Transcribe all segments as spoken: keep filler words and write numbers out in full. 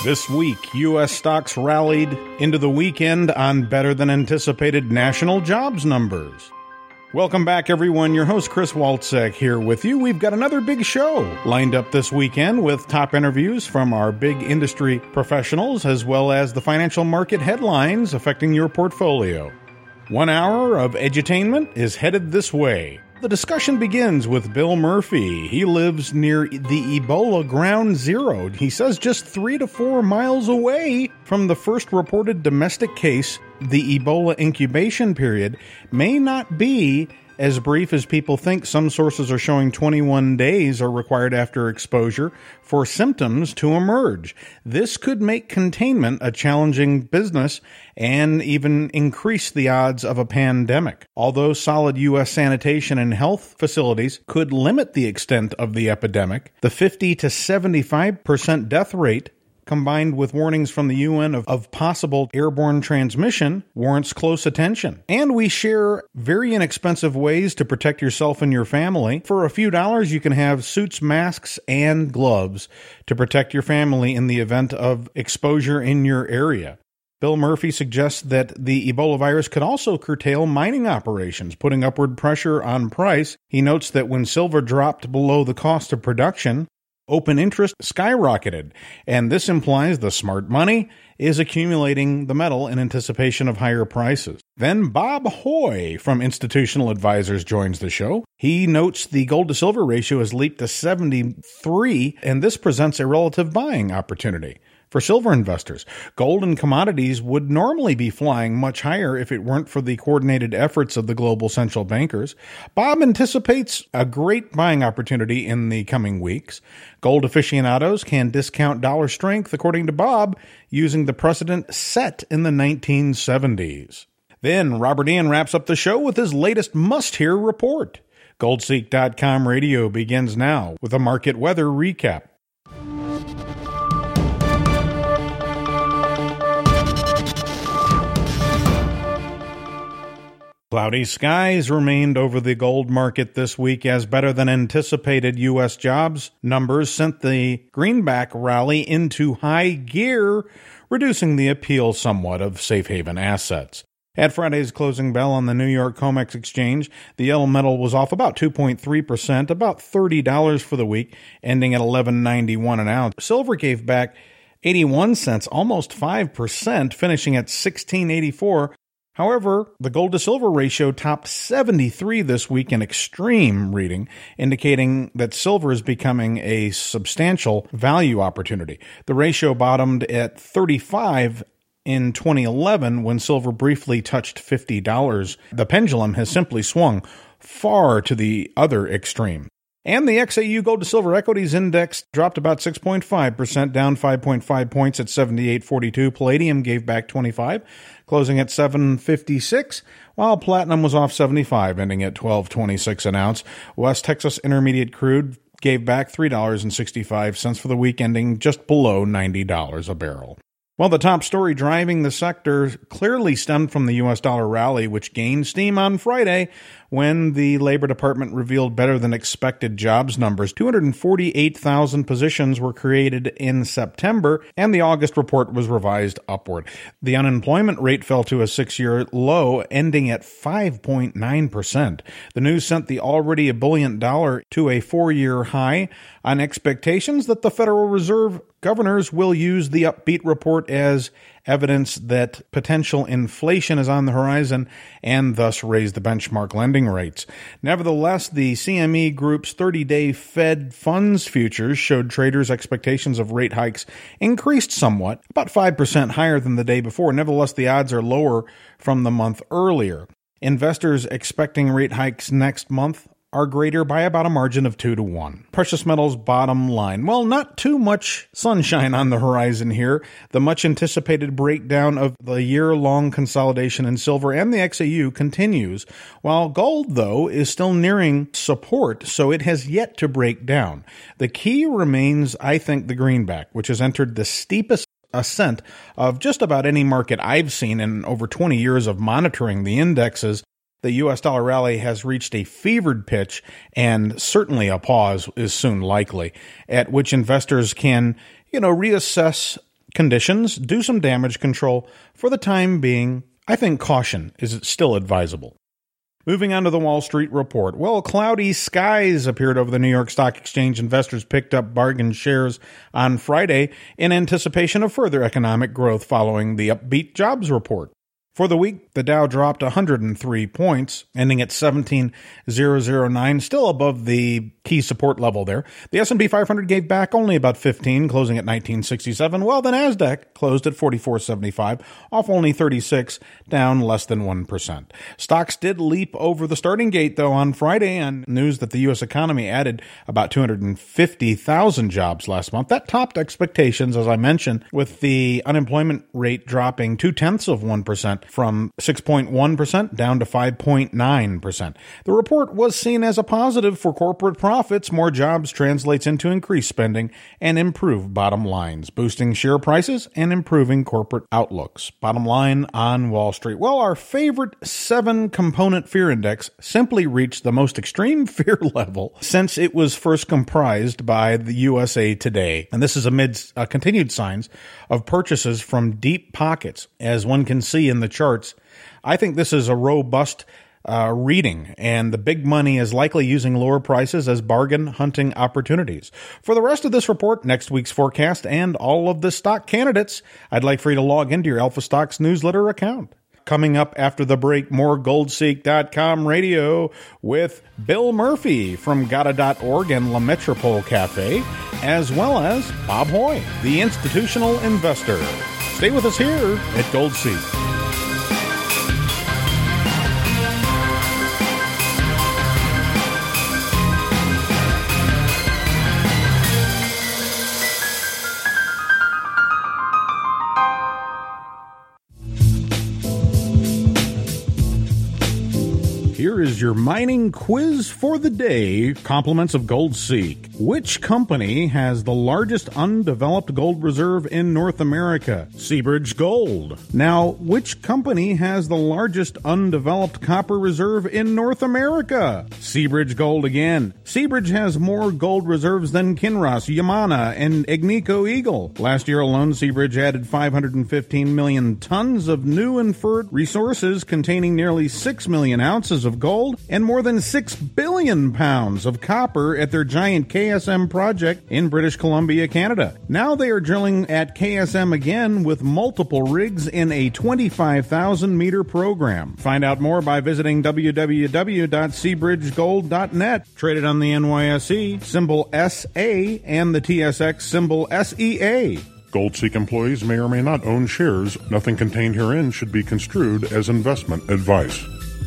This week, U S stocks rallied into the weekend on better-than-anticipated national jobs numbers. Welcome back, everyone. Your host, Chris Walczek, here with you. We've got another big show lined up this weekend with top interviews from our big industry professionals, as well as the financial market headlines affecting your portfolio. One hour of edutainment is headed this way. The discussion begins with Bill Murphy. He lives near the Ebola ground zero. He says just three to four miles away from the first reported domestic case, the Ebola incubation period may not be as brief as people think. Some sources are showing twenty-one days are required after exposure for symptoms to emerge. This could make containment a challenging business and even increase the odds of a pandemic. Although solid U S sanitation and health facilities could limit the extent of the epidemic, the fifty to seventy-five percent death rate combined with warnings from the U N of, of possible airborne transmission, warrants close attention. And we share very inexpensive ways to protect yourself and your family. For a few dollars, you can have suits, masks, and gloves to protect your family in the event of exposure in your area. Bill Murphy suggests that the Ebola virus could also curtail mining operations, putting upward pressure on price. He notes that when silver dropped below the cost of production, open interest skyrocketed, and this implies the smart money is accumulating the metal in anticipation of higher prices. Then Bob Hoye from Institutional Advisors joins the show. He notes the gold to silver ratio has leaped to seventy-three, and this presents a relative buying opportunity for silver investors. Gold and commodities would normally be flying much higher if it weren't for the coordinated efforts of the global central bankers. Bob anticipates a great buying opportunity in the coming weeks. Gold aficionados can discount dollar strength, according to Bob, using the precedent set in the nineteen seventies. Then Robert Ian wraps up the show with his latest must-hear report. Goldseek dot com radio begins now with a market weather recap. Cloudy skies remained over the gold market this week as better-than-anticipated U S jobs numbers sent the greenback rally into high gear, reducing the appeal somewhat of safe haven assets. At Friday's closing bell on the New York COMEX exchange, the yellow metal was off about two point three percent, about thirty dollars for the week, ending at eleven ninety-one an ounce. Silver gave back eighty-one cents, almost five percent, finishing at sixteen eighty-four. However, the gold to silver ratio topped seventy-three this week, an extreme reading, indicating that silver is becoming a substantial value opportunity. The ratio bottomed at thirty-five in twenty eleven when silver briefly touched fifty dollars. The pendulum has simply swung far to the other extreme. And the X A U Gold to Silver Equities Index dropped about six point five percent, down five point five points at seventy-eight forty-two. Palladium gave back twenty-five, closing at seven fifty-six, while platinum was off seventy-five, ending at twelve twenty-six an ounce. West Texas Intermediate Crude gave back three dollars and sixty-five cents for the week, ending just below ninety dollars a barrel. Well, the top story driving the sector clearly stemmed from the U S dollar rally, which gained steam on Friday when the Labor Department revealed better than expected jobs numbers. two hundred forty-eight thousand positions were created in September, and the August report was revised upward. The unemployment rate fell to a six-year low, ending at five point nine percent. The news sent the already ebullient dollar to a four-year high on expectations that the Federal Reserve governors will use the upbeat report as evidence that potential inflation is on the horizon and thus raise the benchmark lending rates. Nevertheless, the C M E Group's thirty-day Fed funds futures showed traders' expectations of rate hikes increased somewhat, about five percent higher than the day before. Nevertheless, the odds are lower from the month earlier. Investors expecting rate hikes next month are greater by about a margin of two to one. Precious metals bottom line. Well, not too much sunshine on the horizon here. The much anticipated breakdown of the year-long consolidation in silver and the X A U continues, while gold, though, is still nearing support, so it has yet to break down. The key remains, I think, the greenback, which has entered the steepest ascent of just about any market I've seen in over twenty years of monitoring the indexes. The U S dollar rally has reached a fevered pitch, and certainly a pause is soon likely, at which investors can, you know, reassess conditions do some damage control. For the time being, I think caution is still advisable. Moving on to the Wall Street Report. Well, cloudy skies appeared over the New York Stock Exchange. Investors picked up bargain shares on Friday in anticipation of further economic growth following the upbeat jobs report. For the week, the Dow dropped one hundred three points, ending at seventeen thousand nine, still above the key support level there. The S and P five hundred gave back only about fifteen, closing at nineteen sixty-seven, while the NASDAQ closed at forty-four seventy-five, off only thirty-six, down less than one percent. Stocks did leap over the starting gate, though, on Friday on news that the U S economy added about two hundred fifty thousand jobs last month. That topped expectations, as I mentioned, with the unemployment rate dropping two-tenths of one percent from six point one percent down to five point nine percent. The report was seen as a positive for corporate profits. More jobs translates into increased spending and improved bottom lines, boosting share prices and improving corporate outlooks. Bottom line on Wall Street. Well, our favorite seven-component fear index simply reached the most extreme fear level since it was first comprised by the U S A Today. And this is amidst uh, continued signs of purchases from deep pockets, as one can see in the charts. I think this is a robust uh, reading, and the big money is likely using lower prices as bargain hunting opportunities. For the rest of this report, next week's forecast, and all of the stock candidates, I'd like for you to log into your Alpha Stocks newsletter account. Coming up after the break, more gold seek dot com radio with Bill Murphy from Gada dot org and La Metropole Cafe, as well as Bob Hoy, the institutional investor. Stay with us here at GoldSeek. Here is your mining quiz for the day, compliments of GoldSeek. Which company has the largest undeveloped gold reserve in North America? Seabridge Gold. Now, which company has the largest undeveloped copper reserve in North America? Seabridge Gold again. Seabridge has more gold reserves than Kinross, Yamana, and Agnico Eagle. Last year alone, Seabridge added five hundred fifteen million tons of new inferred resources containing nearly six million ounces of gold and more than six billion pounds of copper at their giant K S M project in British Columbia, Canada. Now they are drilling at K S M again with multiple rigs in a twenty-five thousand meter program. Find out more by visiting w w w dot seabridge gold dot net. Traded on the N Y S E, symbol S A, and the T S X, symbol S E A. GoldSeek employees may or may not own shares. Nothing contained herein should be construed as investment advice.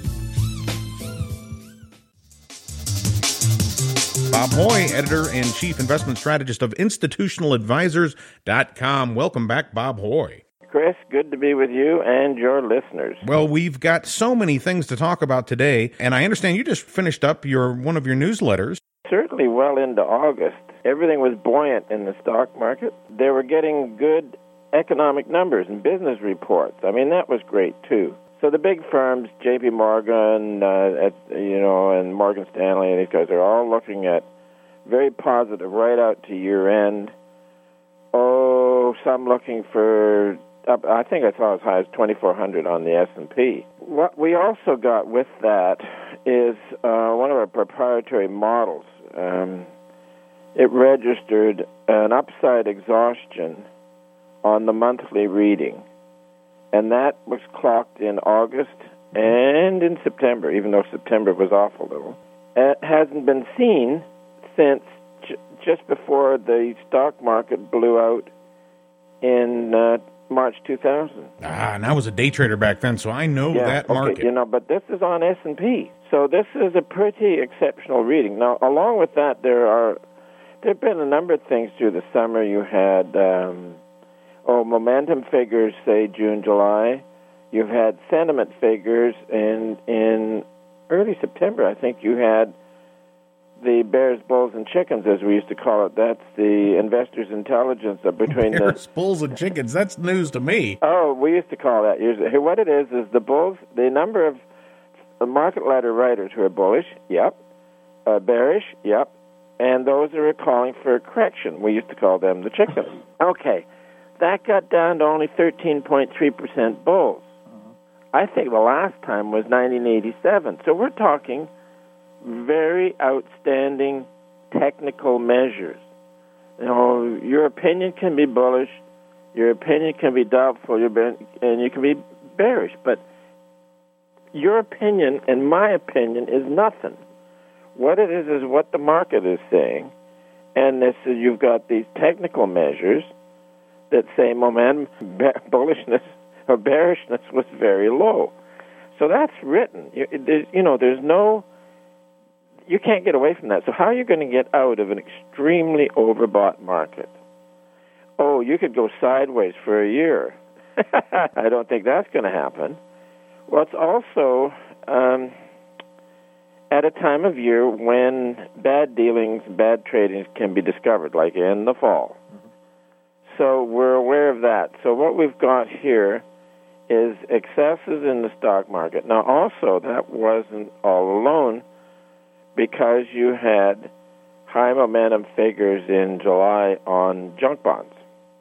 Bob Hoy, editor and chief investment strategist of institutional advisors dot com. Welcome back, Bob Hoy. Chris, good to be with you and your listeners. Well, we've got so many things to talk about today, and I understand you just finished up your one of your newsletters. Certainly well into August. Everything was buoyant in the stock market. They were getting good economic numbers and business reports. I mean, that was great, too. So the big firms, J P Morgan, uh, at, you know, and Morgan Stanley, and these guys are all looking at very positive right out to year end. Oh, some looking for, up, I think I saw as high as twenty-four hundred on the S and P. What we also got with that is uh, one of our proprietary models. Um, it registered an upside exhaustion on the monthly reading. And that was clocked in August and in September, even though September was off a little. It hasn't been seen since j- just before the stock market blew out in uh, March two thousand. Ah, and I was a day trader back then, so I know yeah, that okay, market. You know, but this is on S and P, so this is a pretty exceptional reading. Now, along with that, there are there have been a number of things through the summer. You had um, oh momentum figures, say June, July. You've had sentiment figures in in early September. I think you had the bears, bulls, and chickens, as we used to call it. That's the investors' intelligence between bears, the bulls, and chickens. That's news to me. Oh, we used to call that. Usually, what it is is the bulls. The number of market ladder writers who are bullish, yep, uh, bearish, yep, and those who are calling for a correction. We used to call them the chickens. Okay, that got down to only thirteen point three percent bulls. Uh-huh. I think the last time was nineteen eighty-seven. So we're talking very outstanding technical measures. You know, your opinion can be bullish, your opinion can be doubtful, and you can be bearish, but your opinion and my opinion is nothing. What it is is what the market is saying, and this is, you've got these technical measures that say momentum, bullishness, or bearishness was very low. So that's written. You, there's, you know, there's no, you can't get away from that. So how are you going to get out of an extremely overbought market? Oh, you could go sideways for a year. I don't think that's going to happen. Well, it's also um, at a time of year when bad dealings, bad tradings can be discovered, like in the fall. Mm-hmm. So we're aware of that. So what we've got here is excesses in the stock market. Now, also, that wasn't all alone, because you had high momentum figures in July on junk bonds.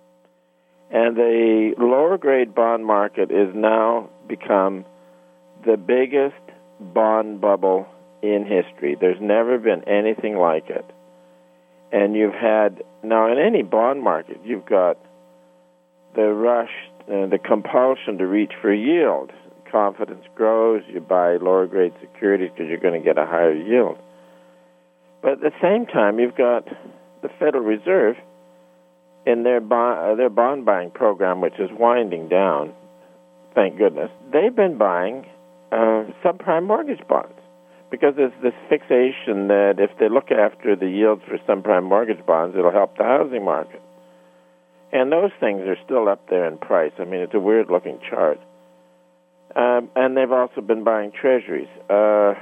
And the lower grade bond market is now become the biggest bond bubble in history. There's never been anything like it. And you've had, now in any bond market, you've got the rush, uh, the compulsion to reach for yield. Confidence grows, you buy lower grade securities because you're going to get a higher yield. But at the same time, you've got the Federal Reserve in their bond, uh, their bond buying program, which is winding down, thank goodness. They've been buying uh, subprime mortgage bonds because there's this fixation that if they look after the yields for subprime mortgage bonds, it'll help the housing market. And those things are still up there in price. I mean, it's a weird-looking chart. Um, and they've also been buying treasuries. Uh,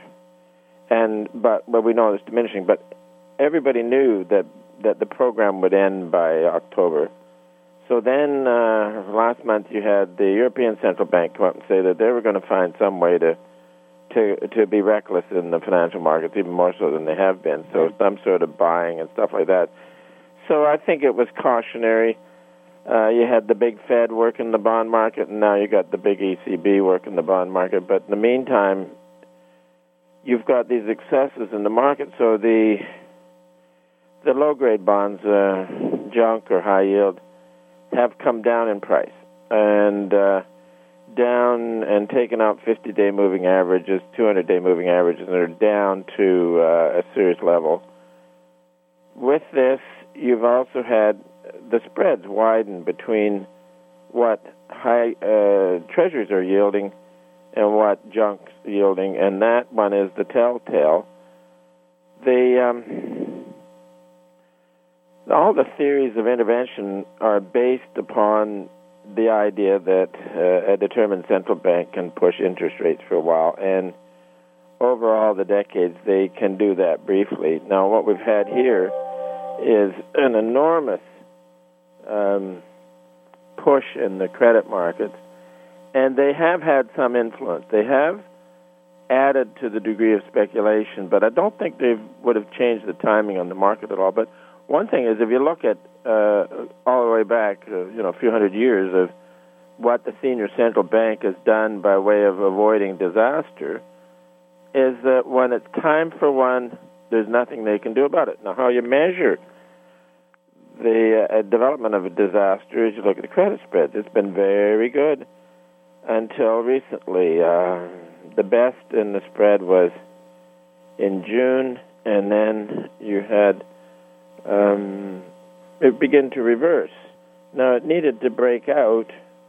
and but well, we know it's diminishing. But everybody knew that, that the program would end by October. So then uh, last month you had the European Central Bank come up and say that they were going to find some way to to to be reckless in the financial markets, even more so than they have been. So some sort of buying and stuff like that. So I think it was cautionary. Uh, you had the big Fed working the bond market, and now you got the big E C B working the bond market. But in the meantime, you've got these excesses in the market. So the the low-grade bonds, uh, junk or high yield, have come down in price and uh, down and taken out fifty-day moving averages, two hundred day moving averages, and are down to uh, a serious level. With this, you've also had the spreads widen between what high uh, treasuries are yielding and what junk's yielding, and that one is the telltale. The um, all the theories of intervention are based upon the idea that uh, a determined central bank can push interest rates for a while, and over all the decades they can do that briefly. Now, what we've had here is an enormous um, push in the credit markets, and they have had some influence. They have added to the degree of speculation, but I don't think they would have changed the timing on the market at all. But one thing is, if you look at uh, all the way back, uh, you know, a few hundred years of what the senior central bank has done by way of avoiding disaster, is that when it's time for one, there's nothing they can do about it. Now, how you measure the uh, development of a disaster is you look at the credit spreads. It's been very good until recently. Uh, the best in the spread was in June, and then you had um, it begin to reverse. Now, it needed to break out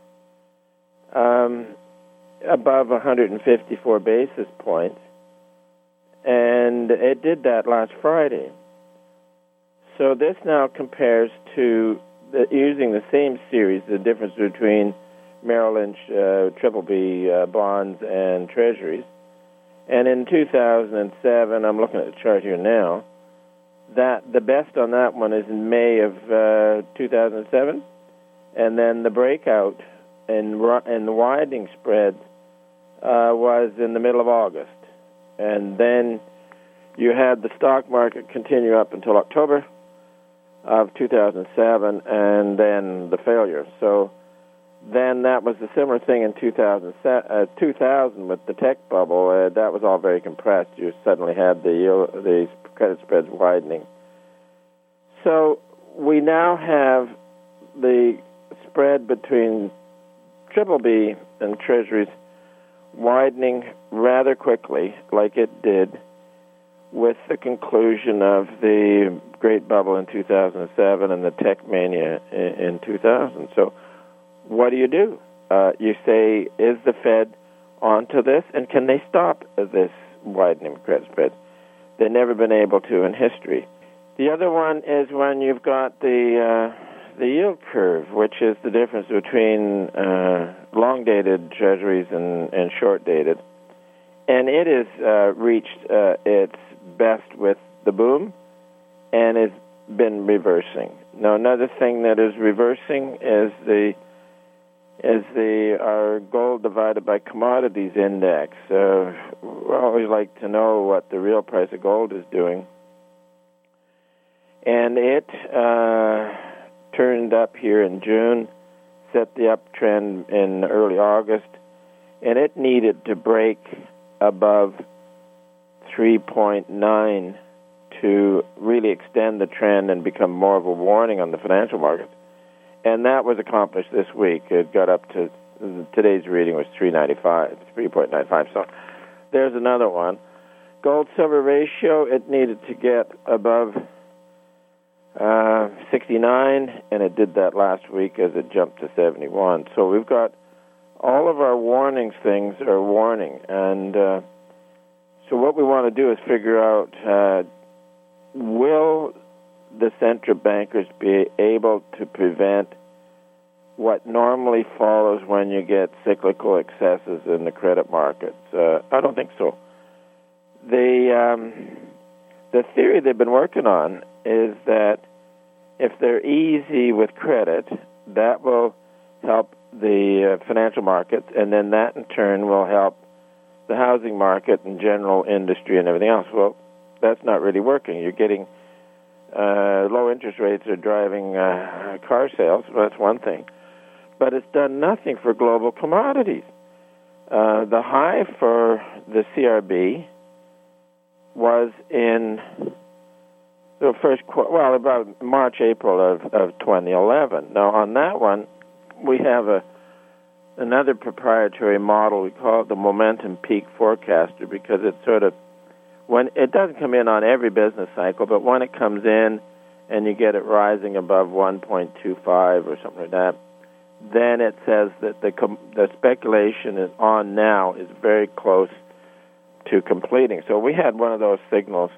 um, above one hundred fifty-four basis points, and it did that last Friday. So this now compares to the, using the same series, the difference between Merrill Lynch uh, triple B uh, bonds and treasuries. And in two thousand seven, I'm looking at the chart here now, that the best on that one is in May of uh, two thousand seven, and then the breakout and and the widening spread uh, was in the middle of August. And then you had the stock market continue up until October. of two thousand seven, and then the failure. So then that was a similar thing in two thousand, uh, two thousand with the tech bubble. Uh, that was all very compressed. You suddenly had the yield, the credit spreads widening. So we now have the spread between triple B and Treasuries widening rather quickly, like it did with the conclusion of the great bubble in two thousand seven and the tech mania in two thousand. So what do you do? Uh, you say, is the Fed onto this, and can they stop this widening credit spread? They've never been able to in history. The other one is when you've got the uh, the yield curve, which is the difference between uh, long-dated Treasuries and, and short-dated. And it has uh, reached uh, its best with the boom and has been reversing. Now, another thing that is reversing is the is the our gold divided by commodities index. Uh, we always like to know what the real price of gold is doing. And it uh, turned up here in June, set the uptrend in early August, and it needed to break above three point nine to really extend the trend and become more of a warning on the financial markets. And that was accomplished this week. It got up to, today's reading was three ninety-five, three point nine five. So there's another one. Gold-silver ratio, it needed to get above uh, sixty-nine, and it did that last week as it jumped to seventy-one. So we've got all of our warnings things are warning. And uh, so what we want to do is figure out, uh, will the central bankers be able to prevent what normally follows when you get cyclical excesses in the credit markets? Uh, I don't think so. The um, the theory they've been working on is that if they're easy with credit, that will help the uh, financial markets, and then that in turn will help the housing market and general industry and everything else. Well, that's not really working. You're getting uh, low interest rates are driving uh, car sales. Well, that's one thing. But it's done nothing for global commodities. Uh, the high for the C R B was in the first qu- well, about March, April of, of twenty eleven. Now, on that one, we have a another proprietary model. We call it the Momentum Peak Forecaster, because it sort of, when it doesn't come in on every business cycle, but when it comes in and you get it rising above one point two five or something like that, then it says that the com- the speculation is on now is very close to completing. So we had one of those signals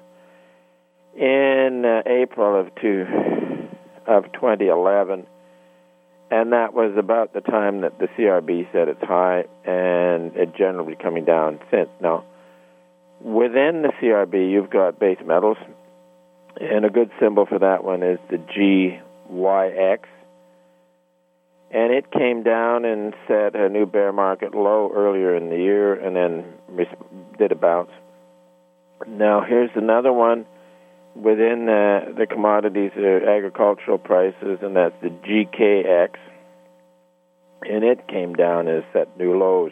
in uh, April of two of twenty eleven, and that was about the time that the C R B set its high, and it generally coming down since. Now, within the C R B, you've got base metals, and a good symbol for that one is the G Y X. And it came down and set a new bear market low earlier in the year, and then did a bounce. Now, here's another one within uh, the commodities, uh, agricultural prices, and that's the G K X. And it came down and set new lows,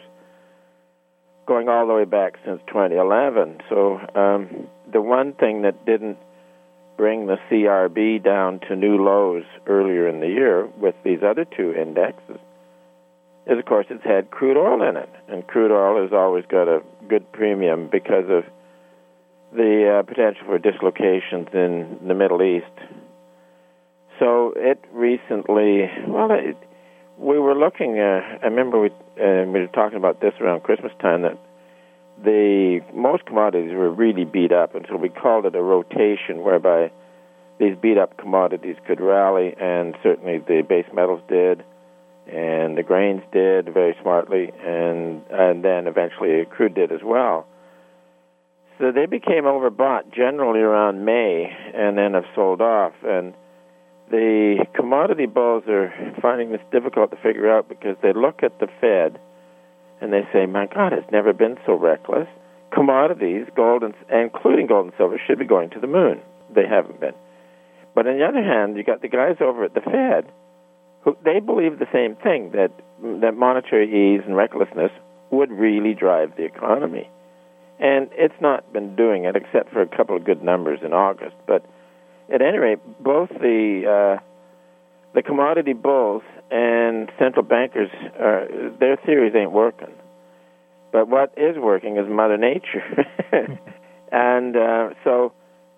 going all the way back since twenty eleven. So um, the one thing that didn't bring the C R B down to new lows earlier in the year with these other two indexes is, of course, it's had crude oil in it. And crude oil has always got a good premium because of the uh, potential for dislocations in the Middle East. So it recently, well, it, we were looking, uh, I remember we, uh, we were talking about this around Christmas time, that the most commodities were really beat up, and so we called it a rotation, whereby these beat-up commodities could rally, and certainly the base metals did, and the grains did very smartly, and and then eventually crude did as well. So they became overbought generally around May, and then have sold off. And the commodity bulls are finding this difficult to figure out, because they look at the Fed and they say, my God, it's never been so reckless. Commodities, gold, and including gold and silver, should be going to the moon. They haven't been. But on the other hand, you got the guys over at the Fed who they believe the same thing, that that monetary ease and recklessness would really drive the economy. And it's not been doing it except for a couple of good numbers in August. But at any rate, both the uh, the commodity bulls and central bankers, uh, their theories ain't working. But what is working is Mother Nature. and uh, so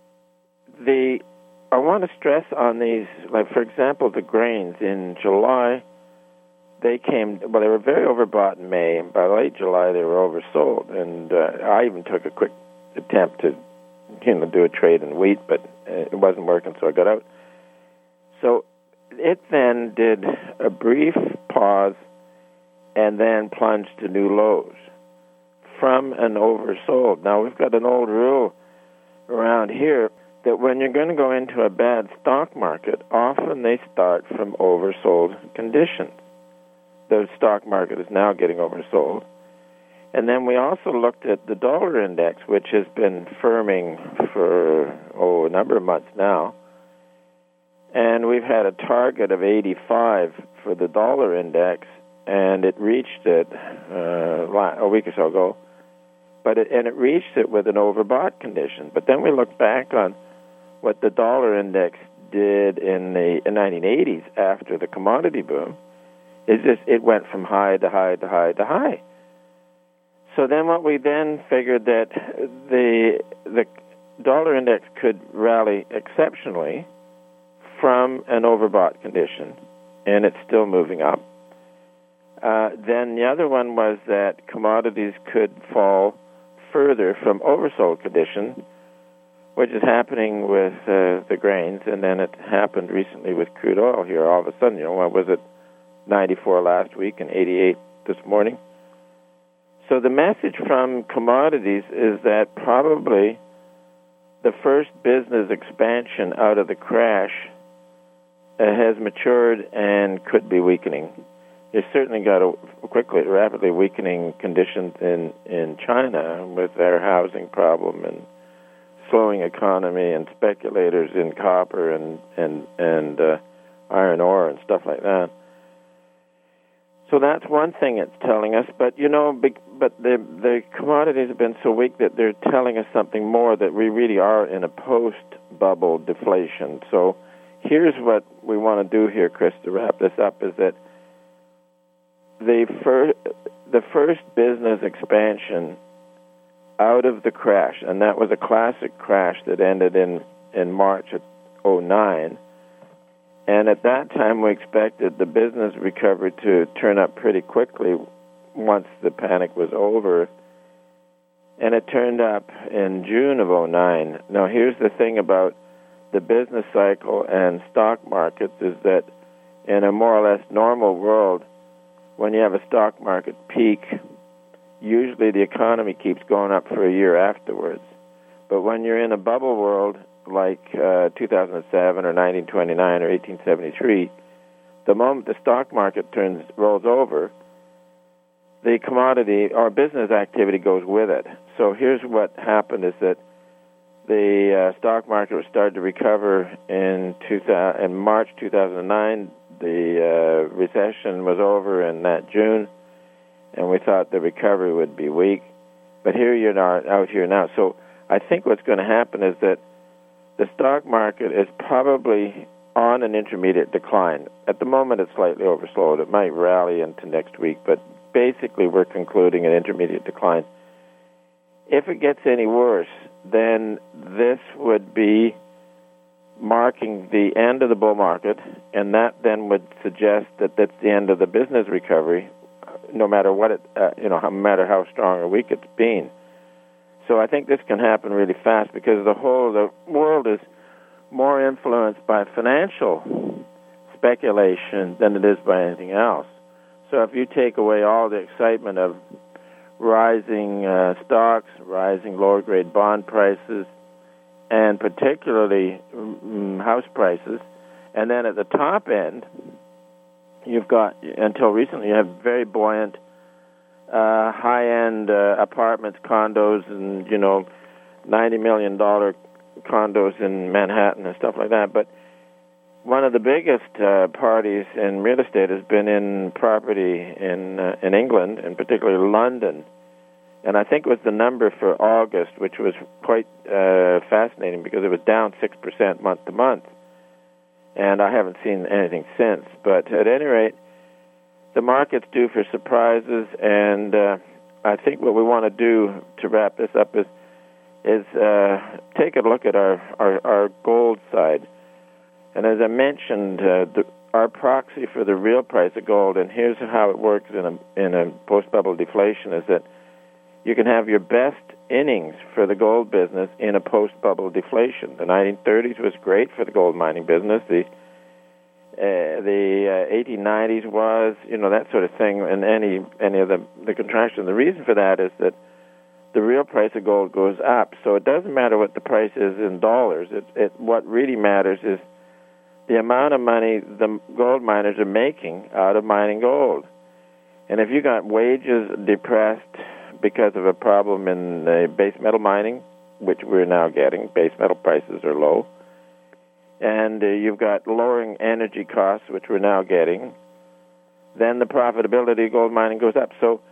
the I want to stress on these, like, for example, the grains. In July, they came, well, they were very overbought in May, and by late July, they were oversold. And uh, I even took a quick attempt to, you know, do a trade in wheat, but it wasn't working, so I got out. So it then did a brief pause and then plunged to new lows from an oversold. Now, we've got an old rule around here that when you're going to go into a bad stock market, often they start from oversold conditions. The stock market is now getting oversold. And then we also looked at the dollar index, which has been firming for, oh, a number of months now. And we've had a target of eighty-five for the dollar index, and it reached it uh, a week or so ago. But it, and it reached it with an overbought condition. But then we looked back on what the dollar index did in the nineteen eighties after the commodity boom. Is just it went from high to high to high to high. So then what we then figured that the the dollar index could rally exceptionally from an overbought condition, and it's still moving up. Uh, then the other one was that commodities could fall further from oversold condition, which is happening with uh, the grains, and then it happened recently with crude oil here. All of a sudden, you know, what was it, ninety-four last week and eighty-eight this morning? So the message from commodities is that probably the first business expansion out of the crash uh, has matured and could be weakening. You've certainly got a quickly, rapidly weakening conditions in, in China with their housing problem and slowing economy and speculators in copper and and and uh, iron ore and stuff like that. So that's one thing it's telling us. But you know, but the the commodities have been so weak that they're telling us something more, that we really are in a post-bubble deflation. So here's what we want to do here, Chris, to wrap this up: is that the first the first business expansion out of the crash, and that was a classic crash that ended in, in March of oh nine. And at that time, we expected the business recovery to turn up pretty quickly once the panic was over. And it turned up in June of oh nine. Now, here's the thing about the business cycle and stock markets is that in a more or less normal world, when you have a stock market peak, usually the economy keeps going up for a year afterwards. But when you're in a bubble world like uh, two thousand seven or nineteen twenty-nine or eighteen seventy-three, the moment the stock market turns rolls over, the commodity or business activity goes with it. So here's what happened is that the uh, stock market started to recover in, two thousand, in March two thousand nine. The uh, recession was over in that June, and we thought the recovery would be weak. But here you're not, out here now. So I think what's going to happen is that the stock market is probably on an intermediate decline. At the moment, it's slightly oversold. It might rally into next week, but basically we're concluding an intermediate decline. If it gets any worse, then this would be marking the end of the bull market, and that then would suggest that that's the end of the business recovery, no matter what it, uh, you know, no matter how strong or weak it's been. So I think this can happen really fast because the whole the world is more influenced by financial speculation than it is by anything else. So if you take away all the excitement of rising uh, stocks, rising lower-grade bond prices, and particularly um, house prices, and then at the top end, you've got, until recently, you have very buoyant uh, high-end uh, apartments, condos, and, you know, ninety million dollars condos in Manhattan and stuff like that. But one of the biggest uh, parties in real estate has been in property in uh, in England, and particularly London. And I think it was the number for August, which was quite uh, fascinating because it was down six percent month to month. And I haven't seen anything since. But at any rate, the market's due for surprises, and uh, I think what we want to do to wrap this up is is uh, take a look at our, our, our gold side. And as I mentioned, uh, the, our proxy for the real price of gold, and here's how it works in a in a post-bubble deflation, is that you can have your best innings for the gold business in a post-bubble deflation. The nineteen thirties was great for the gold mining business. The uh, the uh, eighteen nineties was, you know, that sort of thing, and any any of the, the contraction. The reason for that is that the real price of gold goes up. So it doesn't matter what the price is in dollars. It, it what really matters is the amount of money the gold miners are making out of mining gold. And if you got wages depressed because of a problem in the base metal mining, which we're now getting, base metal prices are low, and uh, you've got lowering energy costs, which we're now getting, then the profitability of gold mining goes up. So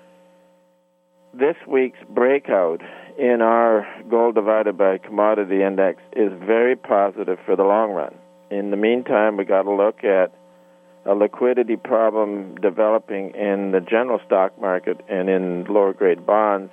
this week's breakout in our gold divided by commodity index is very positive for the long run. In the meantime, we got to look at a liquidity problem developing in the general stock market and in lower grade bonds.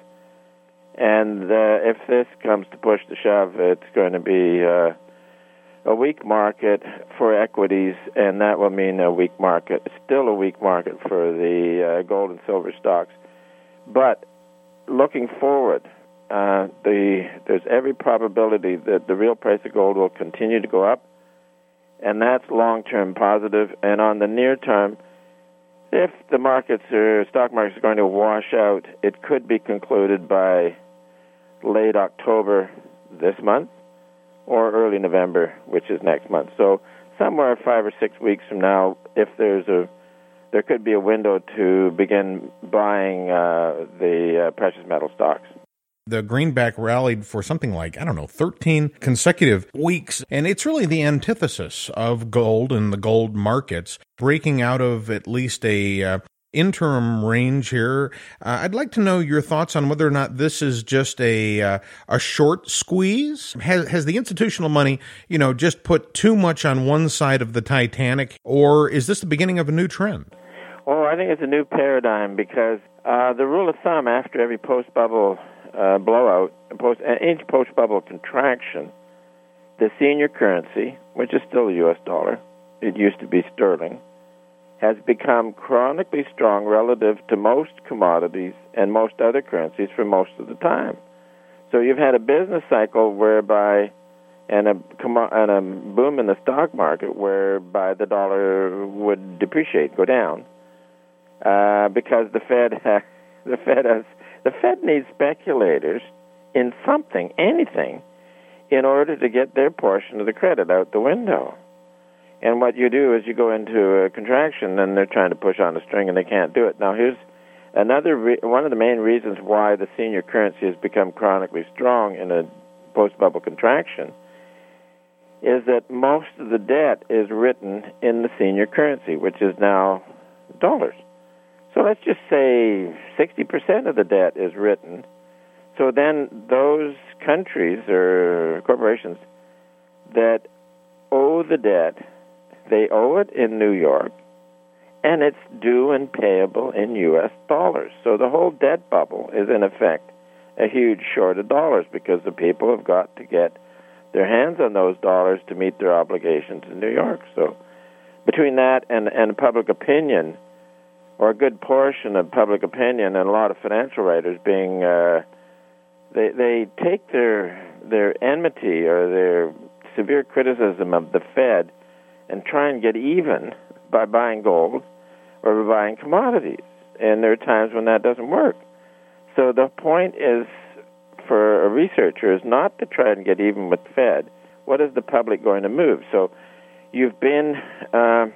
And uh, if this comes to push to shove, it's going to be uh, a weak market for equities, and that will mean a weak market, still a weak market for the uh, gold and silver stocks. But looking forward, uh, the there's every probability that the real price of gold will continue to go up, and that's long-term positive. And on the near term, if the markets or stock markets are going to wash out, it could be concluded by late October this month or early November, which is next month. So somewhere five or six weeks from now, if there's a there could be a window to begin buying uh, the uh, precious metal stocks. The greenback rallied for something like, I don't know, thirteen consecutive weeks. And it's really the antithesis of gold and the gold markets, breaking out of at least a uh, interim range here. Uh, I'd like to know your thoughts on whether or not this is just a uh, a short squeeze. Has, has the institutional money, you know, just put too much on one side of the Titanic, or is this the beginning of a new trend? Well, I think it's a new paradigm because uh, the rule of thumb after every post-bubble uh, blowout, post, each post-bubble contraction, the senior currency, which is still the U S dollar, it used to be sterling, has become chronically strong relative to most commodities and most other currencies for most of the time. So you've had a business cycle whereby, and a, and a boom in the stock market whereby the dollar would depreciate, go down, uh, because the Fed, uh, the Fed has, the Fed needs speculators in something, anything, in order to get their portion of the credit out the window. And what you do is you go into a contraction, and they're trying to push on a string, and they can't do it. Now, here's another re- one of the main reasons why the senior currency has become chronically strong in a post-bubble contraction is that most of the debt is written in the senior currency, which is now dollars. So let's just say sixty percent of the debt is written. So then those countries or corporations that owe the debt, they owe it in New York, and it's due and payable in U S dollars. So the whole debt bubble is, in effect, a huge short of dollars because the people have got to get their hands on those dollars to meet their obligations in New York. So between that and, and public opinion, or a good portion of public opinion and a lot of financial writers being, uh, they they take their their enmity or their severe criticism of the Fed and try and get even by buying gold or by buying commodities. And there are times when that doesn't work. So the point is, for a researcher, is not to try and get even with the Fed. What is the public going to move? So you've been, um,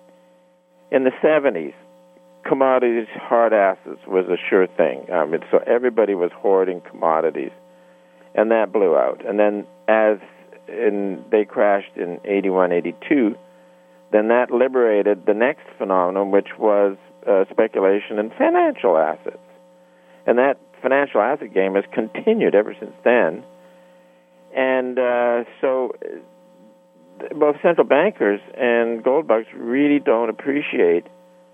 in the seventies, commodities, hard assets was a sure thing. Um, so everybody was hoarding commodities, and that blew out. And then as in, they crashed in eighty-one, eighty-two, then that liberated the next phenomenon, which was uh, speculation in financial assets. And that financial asset game has continued ever since then. And uh, so both central bankers and gold bugs really don't appreciate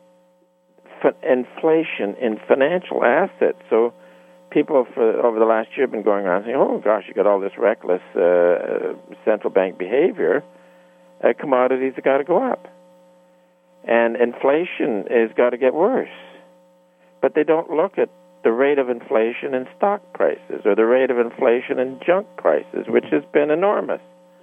f- inflation in financial assets. So people for over the last year have been going around saying, oh, gosh, you got all this reckless uh, central bank behavior. Uh, commodities have got to go up. And inflation has got to get worse. But they don't look at the rate of inflation in stock prices or the rate of inflation in junk prices, which has been enormous.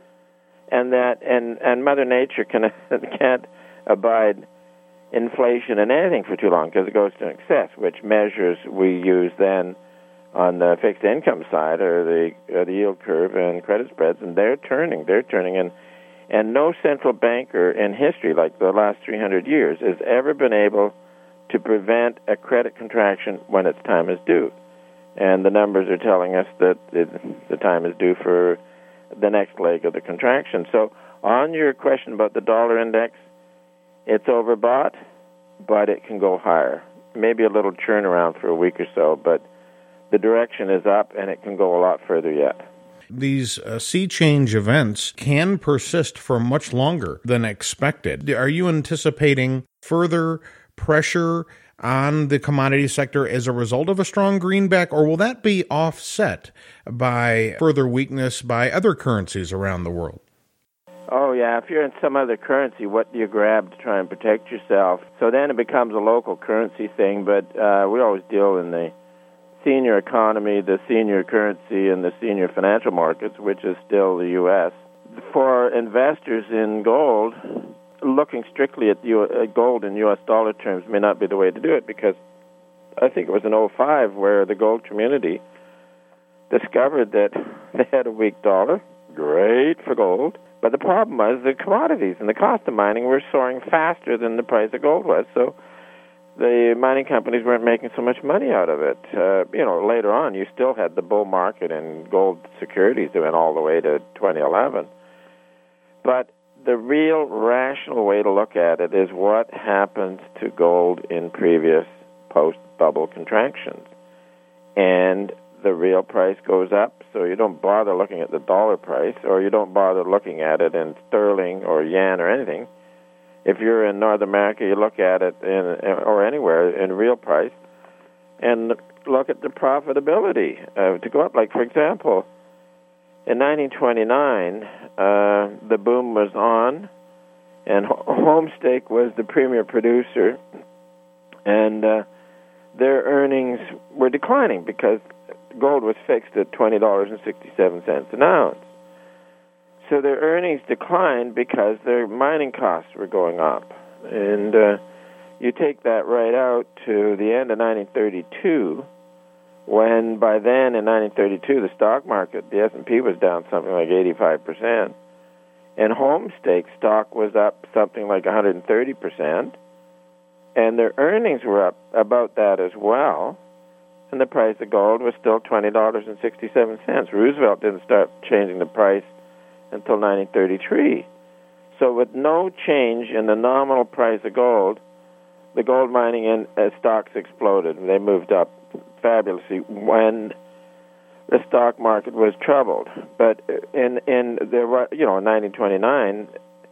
And that and, and Mother Nature can, can't abide inflation in anything for too long because it goes to excess, which measures we use then on the fixed income side or the, or the yield curve and credit spreads, and they're turning. They're turning. And, and no central banker in history, like the last three hundred years, has ever been able to prevent a credit contraction when its time is due. And the numbers are telling us that it, the time is due for the next leg of the contraction. So on your question about the dollar index, it's overbought, but it can go higher. Maybe a little churn around for a week or so, but the direction is up, and it can go a lot further yet. These uh, sea change events can persist for much longer than expected. Are you anticipating further pressure on the commodity sector as a result of a strong greenback, or will that be offset by further weakness by other currencies around the world? Oh, yeah. If you're in some other currency, what do you grab to try and protect yourself? So then it becomes a local currency thing, but uh, we always deal in the senior economy, the senior currency, and the senior financial markets, which is still the U S. For investors in gold, looking strictly at U- uh, gold in U S dollar terms may not be the way to do it, because I think it was in oh five where the gold community discovered that they had a weak dollar. Great for gold. But the problem was the commodities and the cost of mining were soaring faster than the price of gold was. So the mining companies weren't making so much money out of it. Uh, you know, later on, you still had the bull market in gold securities that went all the way to twenty eleven. But the real rational way to look at it is what happens to gold in previous post-bubble contractions. And the real price goes up, so you don't bother looking at the dollar price, or you don't bother looking at it in sterling or yen or anything. If you're in North America, you look at it in, or anywhere in real price, and look at the profitability uh, to go up. Like, for example, in nineteen twenty-nine, uh, the boom was on, and Homestake was the premier producer, and uh, their earnings were declining because gold was fixed at twenty dollars and sixty-seven cents an ounce. So their earnings declined because their mining costs were going up. And uh, you take that right out to the end of nineteen thirty-two, when by then in nineteen thirty-two the stock market, the S and P was down something like eighty-five percent, and Homestake stock was up something like one hundred thirty percent, and their earnings were up about that as well, and the price of gold was still twenty dollars and sixty-seven cents. Roosevelt didn't start changing the price until nineteen thirty-three. So with no change in the nominal price of gold, the gold mining in, uh, stocks exploded. They moved up fabulously when the stock market was troubled. But in in the you know in nineteen twenty-nine,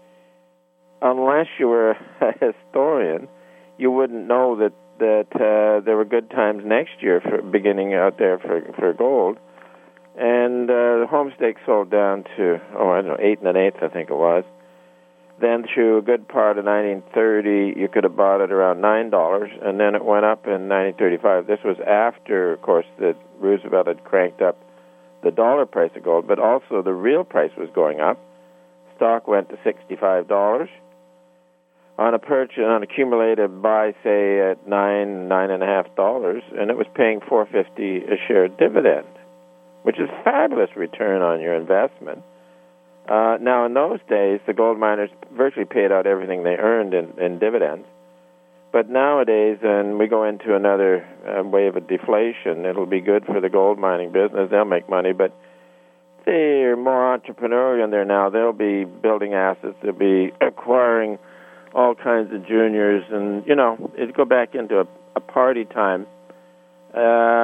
unless you were a historian, you wouldn't know that that uh, there were good times next year for beginning out there for for gold. And uh, the Homestake sold down to, oh, I don't know, eight and an eighth, I think it was. Then through a good part of nineteen thirty, you could have bought it around nine dollars, and then it went up in nineteen thirty-five. This was after, of course, that Roosevelt had cranked up the dollar price of gold, but also the real price was going up. Stock went to sixty-five dollars. On a purchase, on accumulated buy, say, at nine, nine and a half dollars, and it was paying four fifty a share dividend, which is a fabulous return on your investment. Uh, now, in those days, the gold miners virtually paid out everything they earned in, in dividends. But nowadays, and we go into another uh, wave of deflation, it'll be good for the gold mining business. They'll make money, but they're more entrepreneurial in there now. They'll be building assets. They'll be acquiring all kinds of juniors, and, you know, it'd go back into a, a party time. Uh,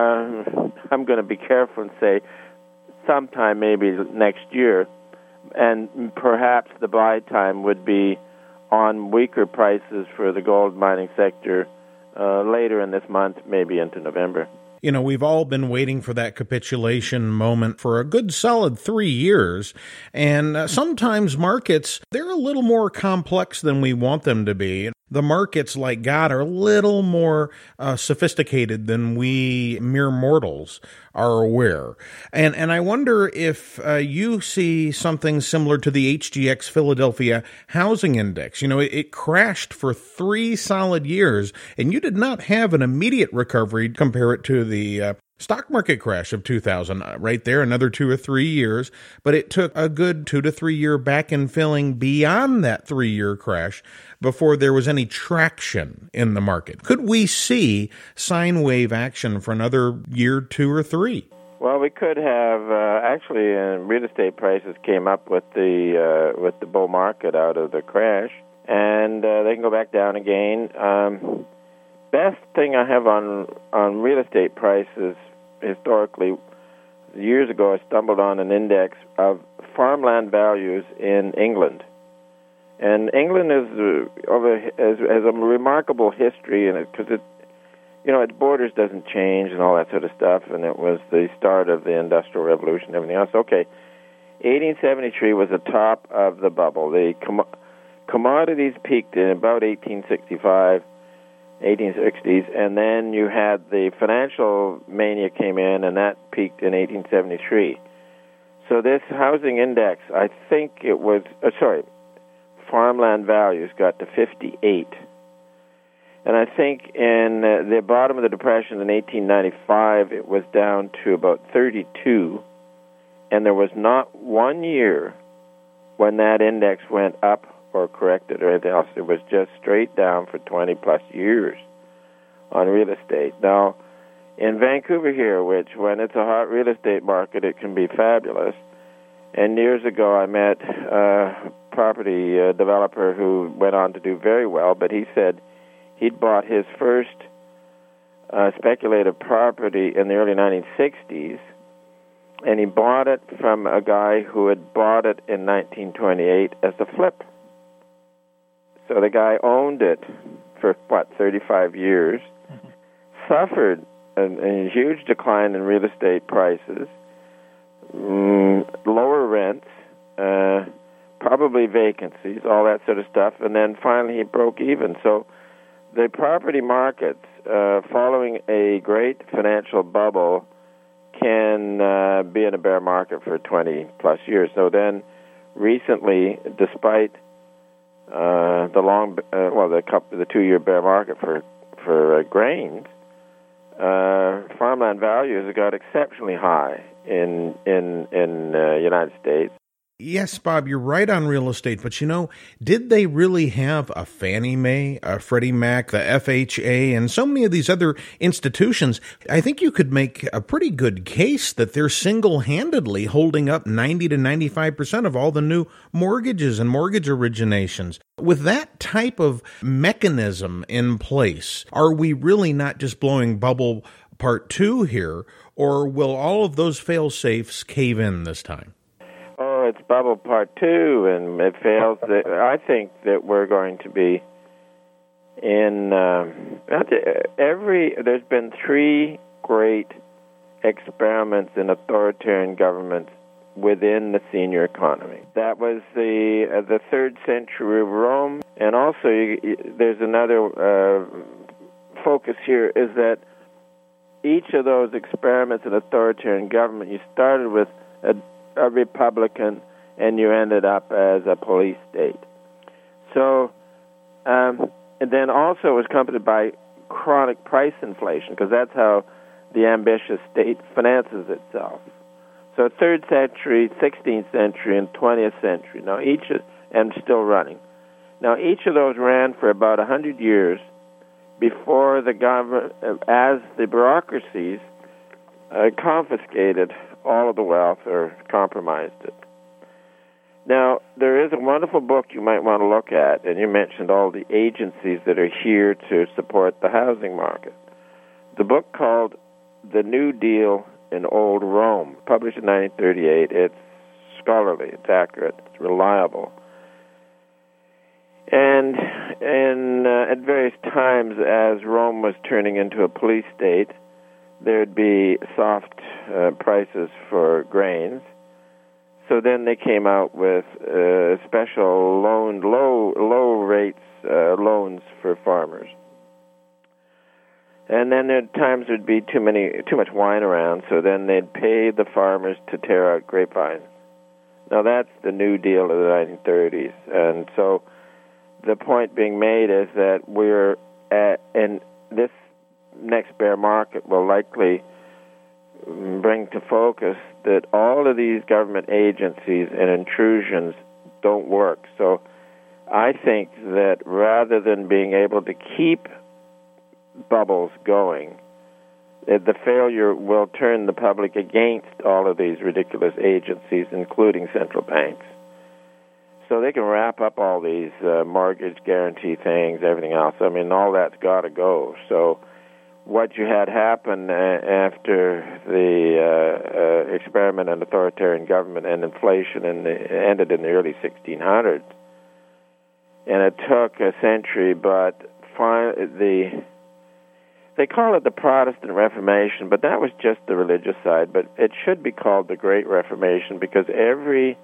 I'm going to be careful and say sometime maybe next year, and perhaps the buy time would be on weaker prices for the gold mining sector uh, later in this month, maybe into November. You know, we've all been waiting for that capitulation moment for a good solid three years. And uh, sometimes markets, they're a little more complex than we want them to be. The markets, like God, are a little more uh, sophisticated than we mere mortals are aware. And and I wonder if uh, you see something similar to the H G X Philadelphia Housing Index. You know, it, it crashed for three solid years, and you did not have an immediate recovery. Compare it to the uh, stock market crash of two thousand, right there, another two or three years. But it took a good two to three year back and filling beyond that three-year crash before there was any traction in the market. Could we see sine wave action for another year, two, or three? Well, we could have. Uh, actually, uh, real estate prices came up with the uh, with the bull market out of the crash, and uh, they can go back down again. Um, best thing I have on on real estate prices historically, years ago, I stumbled on an index of farmland values in England. And England is uh, of a, has, has a remarkable history in it because it, you know, its borders doesn't change and all that sort of stuff. And it was the start of the Industrial Revolution and everything else. Okay, eighteen seventy-three was the top of the bubble. The com- commodities peaked in about eighteen sixty-five, eighteen sixties, and then you had the financial mania came in, and that peaked in eighteen seventy-three. So this housing index, I think it was, uh, sorry, farmland values got to fifty-eight. And I think in uh, the bottom of the Depression in eighteen ninety-five, it was down to about thirty-two. And there was not one year when that index went up or corrected or anything else. It was just straight down for twenty-plus years on real estate. Now, in Vancouver here, which when it's a hot real estate market, it can be fabulous. And years ago, I met a property uh, developer who went on to do very well, but he said he'd bought his first uh, speculative property in the early nineteen sixties, and he bought it from a guy who had bought it in nineteen twenty-eight as a flip. So the guy owned it for, what, thirty-five years, mm-hmm. suffered a, a huge decline in real estate prices, um, lower rents, uh, probably vacancies, all that sort of stuff, and then finally he broke even. So the property markets, uh, following a great financial bubble, can uh, be in a bear market for twenty-plus years. So then recently, despite uh, the long, uh, well, the couple, the two-year bear market for for uh, grains, uh, farmland values have got exceptionally high in in in uh, United States. Yes, Bob, you're right on real estate, but you know, did they really have a Fannie Mae, a Freddie Mac, the F H A, and so many of these other institutions? I think you could make a pretty good case that they're single-handedly holding up ninety to ninety-five percent of all the new mortgages and mortgage originations. With that type of mechanism in place, are we really not just blowing bubble part two here, or will all of those fail-safes cave in this time? Oh, it's bubble part two, and it fails. I think that we're going to be in um, every. There's been three great experiments in authoritarian governments within the senior economy. That was the uh, the third century Rome, and also you, there's another uh, focus here is that each of those experiments in authoritarian government, you started with a a Republican, and you ended up as a police state. So, um, and then also it was accompanied by chronic price inflation, because that's how the ambitious state finances itself. So third century, sixteenth century, and twentieth century. Now each, is, and still running. Now each of those ran for about one hundred years before the government, as the bureaucracies uh, confiscated all of the wealth or compromised it. Now, there is a wonderful book you might want to look at, and you mentioned all the agencies that are here to support the housing market. The book called The New Deal in Old Rome, published in nineteen thirty-eight. It's scholarly, it's accurate, it's reliable. And in, uh, at various times, as Rome was turning into a police state, there'd be soft uh, prices for grains. So then they came out with uh, special loan, low low rates uh, loans for farmers. And then there times there'd be too many too much wine around, so then they'd pay the farmers to tear out grapevines. Now that's the New Deal of the nineteen thirties, and so the point being made is that we're at, and this next bear market will likely bring to focus that all of these government agencies and intrusions don't work. So I think that rather than being able to keep bubbles going, the failure will turn the public against all of these ridiculous agencies, including central banks. So they can wrap up all these uh, mortgage guarantee things, everything else. I mean, all that's got to go. So what you had happen uh, after the uh, uh, experiment in authoritarian government and inflation in the, ended in the early sixteen hundreds, and it took a century, but fi- the they call it the Protestant Reformation, but that was just the religious side. But it should be called the Great Reformation because every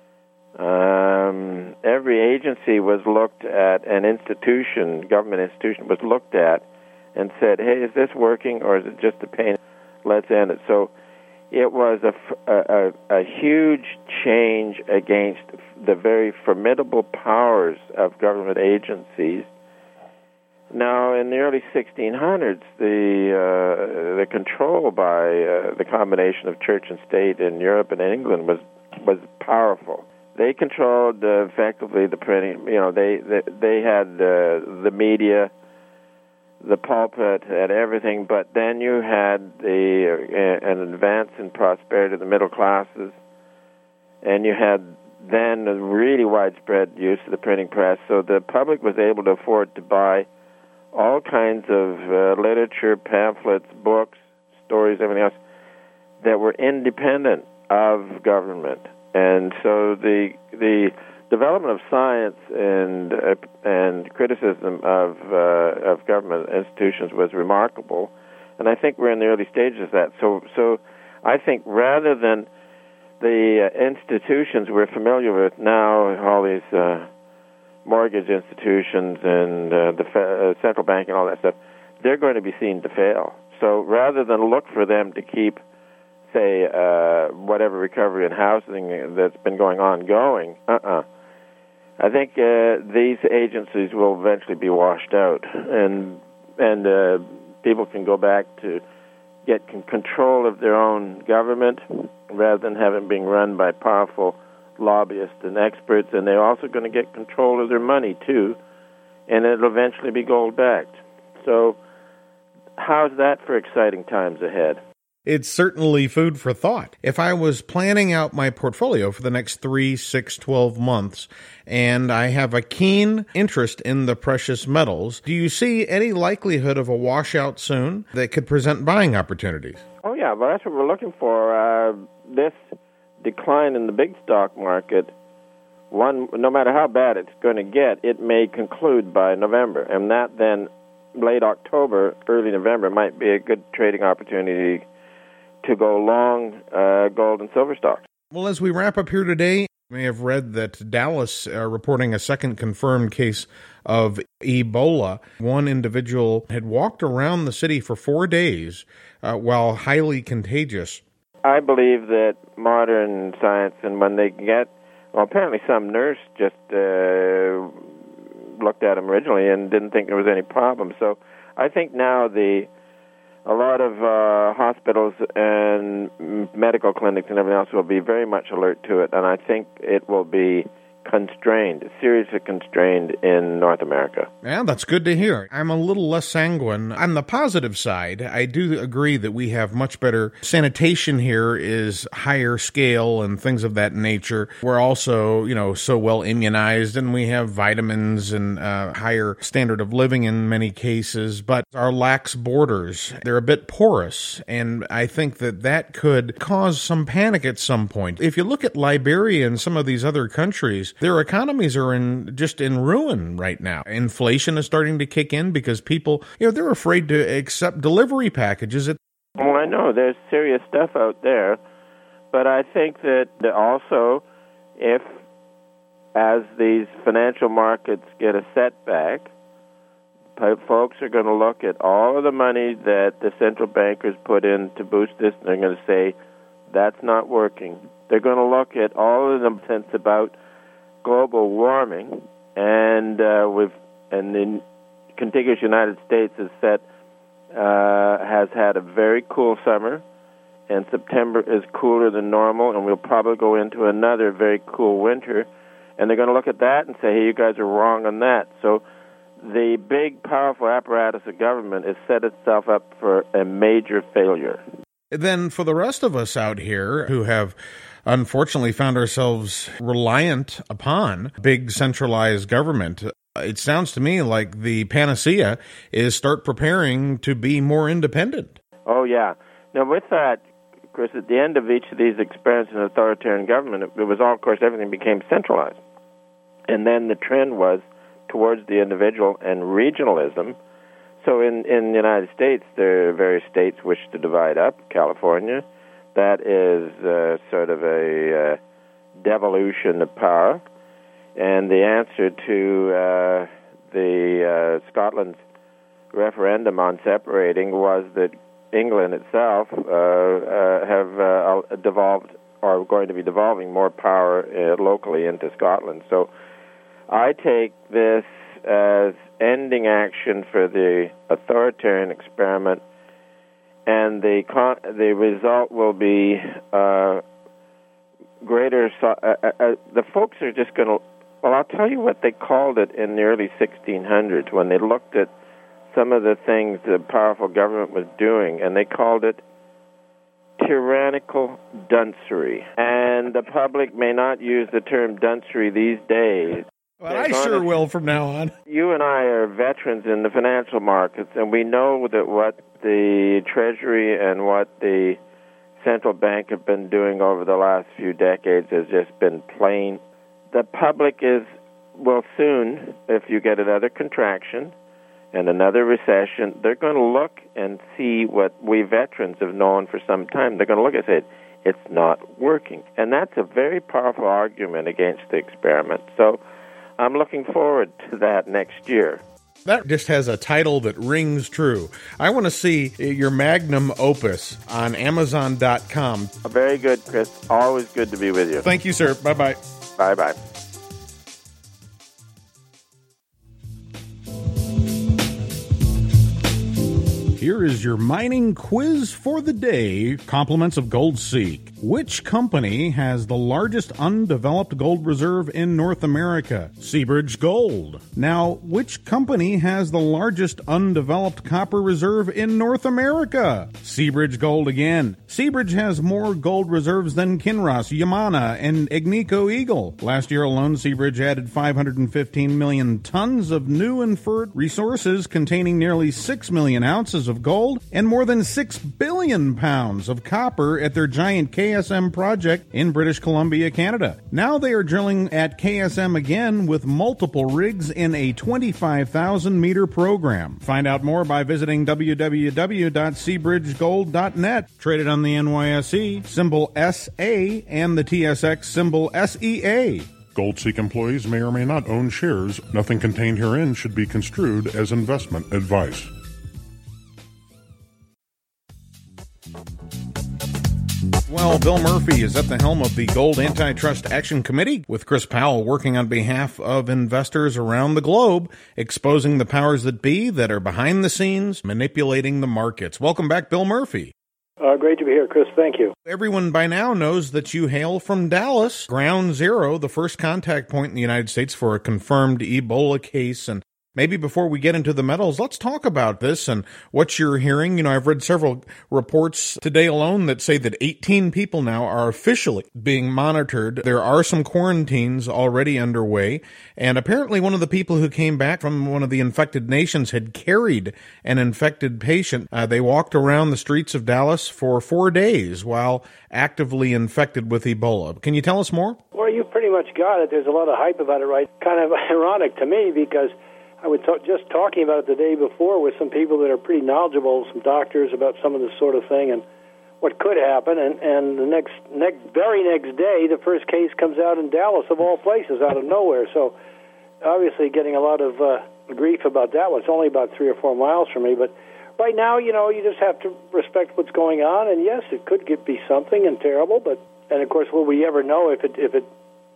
um, every agency was looked at, an institution, government institution, was looked at and said, hey, is this working or is it just a pain? Let's end it. So it was a, a, a huge change against the very formidable powers of government agencies. Now, in the early sixteen hundreds, the uh, the control by uh, the combination of church and state in Europe and England was was powerful. They controlled uh, effectively the printing. You know, they they, they had uh, the media, the pulpit, and everything. But then you had the uh, an advance in prosperity of the middle classes, and you had then a really widespread use of the printing press. So the public was able to afford to buy all kinds of uh, literature, pamphlets, books, stories, everything else that were independent of government. And so the the development of science and uh, and criticism of uh, of government institutions was remarkable, and I think we're in the early stages of that. So so I think rather than the uh, institutions we're familiar with now, all these uh, mortgage institutions and uh, the fe- uh, central bank and all that stuff, they're going to be seen to fail. So rather than look for them to keep, say, uh, whatever recovery in housing that's been going on going, uh-uh. I think uh, these agencies will eventually be washed out, and and uh, people can go back to get c- control of their own government rather than having being run by powerful lobbyists and experts, and they're also going to get control of their money, too, and it'll eventually be gold-backed. So how's that for exciting times ahead? It's certainly food for thought. If I was planning out my portfolio for the next three, six, twelve months, and I have a keen interest in the precious metals, do you see any likelihood of a washout soon that could present buying opportunities? Oh, yeah, well, that's what we're looking for. Uh, this decline in the big stock market, one, no matter how bad it's going to get, it may conclude by November, and that then, late October, early November, might be a good trading opportunity to go long uh, gold and silver stocks. Well, as we wrap up here today, you may have read that Dallas are reporting a second confirmed case of Ebola. One individual had walked around the city for four days uh, while highly contagious. I believe that modern science, and when they get, well, apparently some nurse just uh, looked at him originally and didn't think there was any problem. So I think now the a lot of uh, hospitals and medical clinics and everything else will be very much alert to it, and I think it will be constrained, seriously constrained in North America. Yeah, that's good to hear. I'm a little less sanguine. On the positive side, I do agree that we have much better sanitation here, is higher scale and things of that nature. We're also, you know, so well immunized, and we have vitamins and uh, higher standard of living in many cases, but our lax borders, they're a bit porous, and I think that that could cause some panic at some point. If you look at Liberia and some of these other countries, their economies are in just in ruin right now. Inflation is starting to kick in because people, you know, they're afraid to accept delivery packages. Well, I know there's serious stuff out there, but I think that also if, as these financial markets get a setback, folks are going to look at all of the money that the central bankers put in to boost this, and they're going to say, that's not working. They're going to look at all of the nonsense about global warming, and uh, we've and the contiguous United States has set uh, has had a very cool summer, and September is cooler than normal, and we'll probably go into another very cool winter, and they're going to look at that and say, hey, you guys are wrong on that. So the big, powerful apparatus of government has set itself up for a major failure. Then for the rest of us out here who have unfortunately found ourselves reliant upon big centralized government, it sounds to me like the panacea is start preparing to be more independent. Oh, yeah. Now, with that, Chris, at the end of each of these experiments in authoritarian government, it, it was all, of course, everything became centralized. And then the trend was towards the individual and regionalism. So in, in the United States, there are various states wish to divide up. California, that is uh, sort of a uh, devolution of power. And the answer to uh, the uh, Scotland's referendum on separating was that England itself uh, uh, have uh, devolved or are going to be devolving more power uh, locally into Scotland. So I take this as ending action for the authoritarian experiment, and the con- the result will be uh, greater. So- uh, uh, the folks are just going to. Well, I'll tell you what they called it in the early sixteen hundreds when they looked at some of the things the powerful government was doing, and they called it tyrannical duncery. And the public may not use the term duncery these days. Well, I sure will from now on. You and I are veterans in the financial markets, and we know that what the Treasury and what the central bank have been doing over the last few decades has just been plain. The public is will soon, if you get another contraction and another recession, they're going to look and see what we veterans have known for some time. They're going to look and say, it's not working. And that's a very powerful argument against the experiment. So I'm looking forward to that next year. That just has a title that rings true. I want to see your magnum opus on Amazon dot com. Very good, Chris. Always good to be with you. Thank you, sir. Bye-bye. Bye-bye. Here is your mining quiz for the day. Compliments of GoldSeek. Which company has the largest undeveloped gold reserve in North America? Seabridge Gold. Now, which company has the largest undeveloped copper reserve in North America? Seabridge Gold again. Seabridge has more gold reserves than Kinross, Yamana, and Agnico Eagle. Last year alone, Seabridge added five hundred fifteen million tons of new inferred resources containing nearly six million ounces of gold and more than six billion pounds of copper at their giant K S M project in British Columbia, Canada. Now they are drilling at K S M again with multiple rigs in a twenty-five thousand meter program. Find out more by visiting w w w dot seabridge gold dot net. Traded on the N Y S E, symbol S A, and the T S X, symbol S E A. GoldSeek employees may or may not own shares. Nothing contained herein should be construed as investment advice. Well, Bill Murphy is at the helm of the Gold Antitrust Action Committee, with Chris Powell working on behalf of investors around the globe, exposing the powers that be that are behind the scenes, manipulating the markets. Welcome back, Bill Murphy. Uh, great to be here, Chris. Thank you. Everyone by now knows that you hail from Dallas, ground zero, the first contact point in the United States for a confirmed Ebola case. And maybe before we get into the medals, let's talk about this and what you're hearing. You know, I've read several reports today alone that say that eighteen people now are officially being monitored. There are some quarantines already underway. And apparently one of the people who came back from one of the infected nations had carried an infected patient. Uh, they walked around the streets of Dallas for four days while actively infected with Ebola. Can you tell us more? Well, you pretty much got it. There's a lot of hype about it, right? Kind of ironic to me because I was t- just talking about it the day before with some people that are pretty knowledgeable, some doctors, about some of this sort of thing and what could happen. And, and the next, next, very next day, the first case comes out in Dallas, of all places, out of nowhere. So obviously getting a lot of uh, grief about that one. It's only about three or four miles from me. But right now, you know, you just have to respect what's going on. And yes, it could get, be something and terrible. But and of course, will we ever know if it if it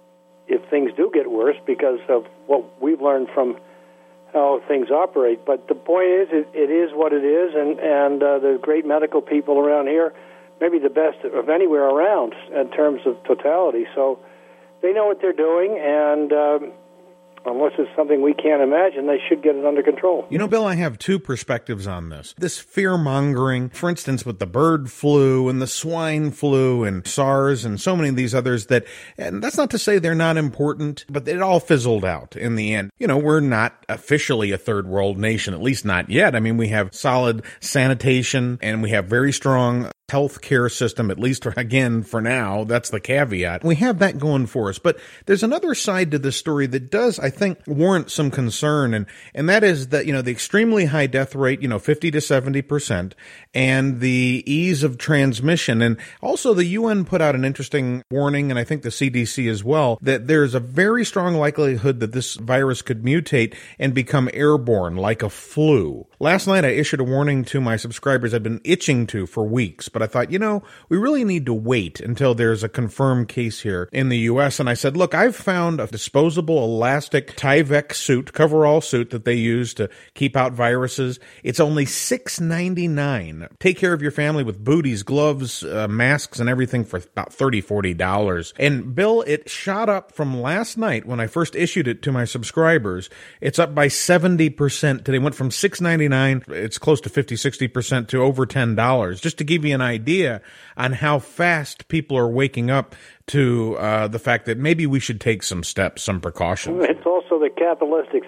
if things do get worse because of what we've learned from how things operate. But the point is, it, it is what it is, and, and uh, the great medical people around here, maybe the best of anywhere around in terms of totality. So they know what they're doing, and um, unless it's something we can't imagine, they should get it under control. You know, Bill, I have two perspectives on this. This fear-mongering, for instance, with the bird flu and the swine flu and SARS and so many of these others that, and that's not to say they're not important, but it all fizzled out in the end. You know, we're not officially a third world nation, at least not yet. I mean, we have solid sanitation and we have very strong health care system, at least, again, for now. That's the caveat. We have that going for us. But there's another side to this story that does, I think, warrant some concern, and, and that is that, you know, the extremely high death rate, you know, fifty to seventy percent, and the ease of transmission. And also the U N put out an interesting warning, and I think the C D C as well, that there's a very strong likelihood that this virus could mutate and become airborne, like a flu. Last night I issued a warning to my subscribers I've been itching to for weeks, but I thought, you know, we really need to wait until there's a confirmed case here in the U S. And I said, look, I've found a disposable elastic Tyvek suit, coverall suit that they use to keep out viruses. It's only six ninety-nine. Take care of your family with booties, gloves, uh, masks, and everything for about thirty dollars, forty dollars. And Bill, it shot up from last night when I first issued it to my subscribers. It's up by seventy percent today. It went from six ninety-nine, it's close to fifty, sixty percent to over ten dollars. Just to give you an idea on how fast people are waking up to uh, the fact that maybe we should take some steps, some precautions. It's also the capitalistic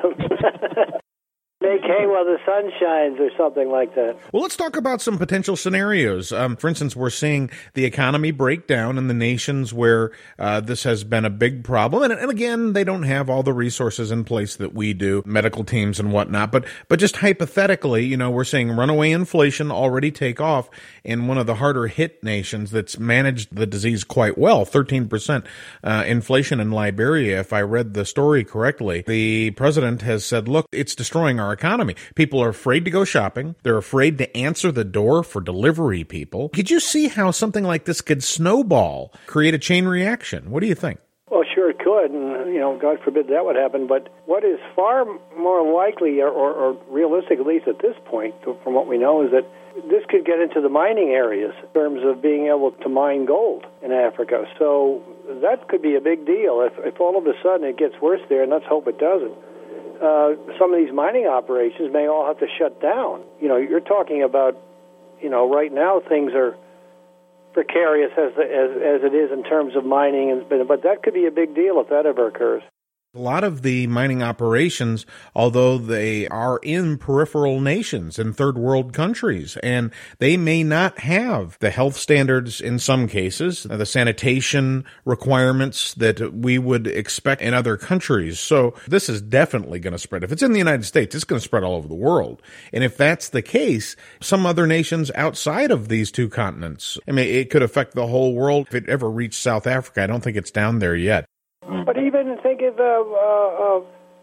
system. Make hay while the sun shines or something like that. Well, let's talk about some potential scenarios. Um, for instance, we're seeing the economy break down in the nations where uh, this has been a big problem. And, and again, they don't have all the resources in place that we do, medical teams and whatnot. But but just hypothetically, you know, we're seeing runaway inflation already take off in one of the harder hit nations that's managed the disease quite well, thirteen percent uh, inflation in Liberia, if I read the story correctly. The president has said, look, it's destroying our economy. People are afraid to go shopping. They're afraid to answer the door for delivery people. Could you see how something like this could snowball, create a chain reaction? What do you think? Well, sure it could, and, you know, God forbid that would happen. But what is far more likely, or, or, or realistic, at least at this point, from what we know, is that this could get into the mining areas in terms of being able to mine gold in Africa. So that could be a big deal. If, if all of a sudden it gets worse there, and let's hope it doesn't, Uh, some of these mining operations may all have to shut down. You know, you're talking about, you know, right now things are precarious as as, as it is in terms of mining, and but that could be a big deal if that ever occurs. A lot of the mining operations, although they are in peripheral nations, in third world countries, and they may not have the health standards in some cases, the sanitation requirements that we would expect in other countries. So this is definitely going to spread. If it's in the United States, it's going to spread all over the world. And if that's the case, some other nations outside of these two continents, I mean, it could affect the whole world. If it ever reached South Africa, I don't think it's down there yet. But even think of uh, uh,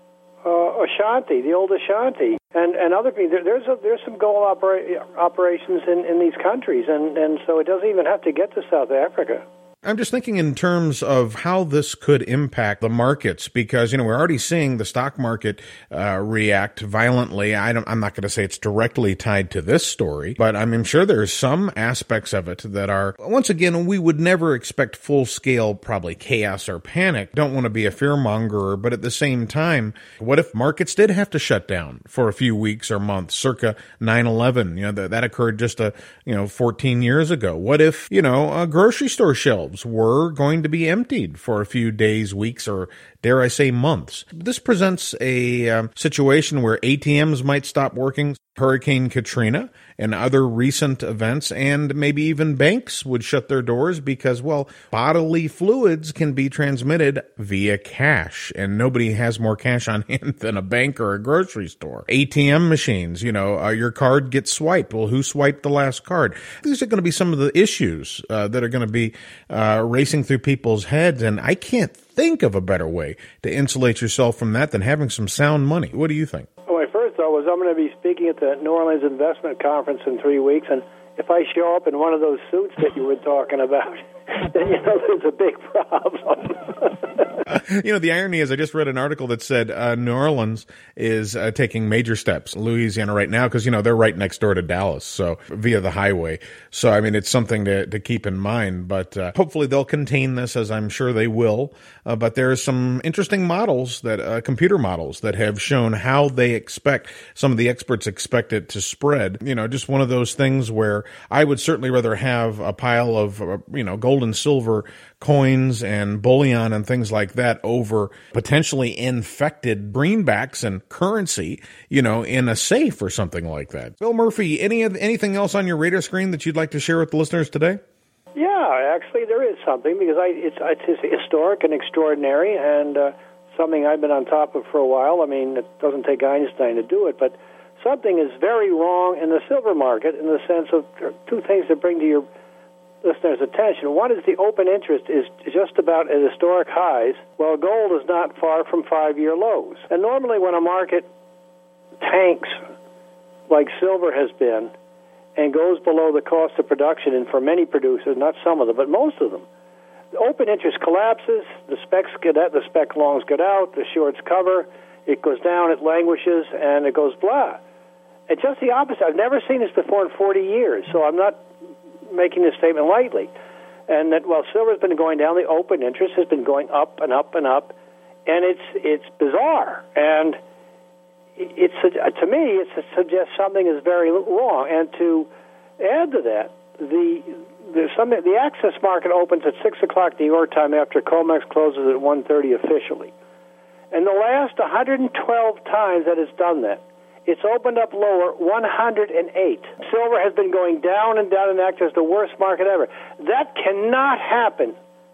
uh, Ashanti, the old Ashanti, and, and other people. There, there's a, there's some gold opera- operations in, in these countries, and, and so it doesn't even have to get to South Africa. I'm just thinking in terms of how this could impact the markets, because, you know, we're already seeing the stock market uh, react violently. I don't, I'm not going to say it's directly tied to this story, but I'm sure there's some aspects of it that are, once again, we would never expect full-scale probably chaos or panic. Don't want to be a fearmonger, but at the same time, what if markets did have to shut down for a few weeks or months, circa nine eleven? You know, that, that occurred just a, you know, fourteen years ago. What if, you know, uh, grocery store shelves were going to be emptied for a few days, weeks, or dare I say months? This presents a um, situation where A T Ms might stop working, Hurricane Katrina and other recent events, and maybe even banks would shut their doors because, well, bodily fluids can be transmitted via cash, and nobody has more cash on hand than a bank or a grocery store. A T M machines, you know, uh, your card gets swiped. Well, who swiped the last card? These are going to be some of the issues uh, that are going to be uh, racing through people's heads, and I can't think of a better way to insulate yourself from that than having some sound money. What do you think? Well, my first thought was I'm going to be speaking at the New Orleans Investment Conference in three weeks, and if I show up in one of those suits that you were talking about, then you know there's a big problem. You know, the irony is I just read an article that said uh, New Orleans is uh, taking major steps, Louisiana right now, because, you know, they're right next door to Dallas, so via the highway. So, I mean, it's something to, to keep in mind, but uh, hopefully they'll contain this, as I'm sure they will. Uh, but there are some interesting models, that uh, computer models, that have shown how they expect, some of the experts expect it to spread. You know, just one of those things where I would certainly rather have a pile of, uh, you know, gold and silver coins and bullion and things like that over potentially infected greenbacks and currency, you know, in a safe or something like that. Bill Murphy, any anything else on your radar screen that you'd like to share with the listeners today? Yeah, actually there is something, because I, it's, it's historic and extraordinary, and uh, something I've been on top of for a while. I mean, it doesn't take Einstein to do it, but something is very wrong in the silver market in the sense of two things to bring to your listeners' attention. One is the open interest is just about at historic highs, while gold is not far from five-year lows. And normally when a market tanks, like silver has been, and goes below the cost of production, and for many producers, not some of them, but most of them, the open interest collapses, the specs get out, the spec longs get out, the shorts cover, it goes down, it languishes, and it goes blah. It's just the opposite. I've never seen this before in forty years, so I'm not making this statement lightly. And that while silver's been going down, the open interest has been going up and up and up, and it's it's bizarre. And it's to me, it suggests something is very wrong. And to add to that, the there's some the access market opens at six o'clock New York time after COMEX closes at one thirty officially. And the last one hundred twelve times that it's done that, it's opened up lower one hundred eight. Silver has been going down and down and acts as the worst market ever. That cannot happen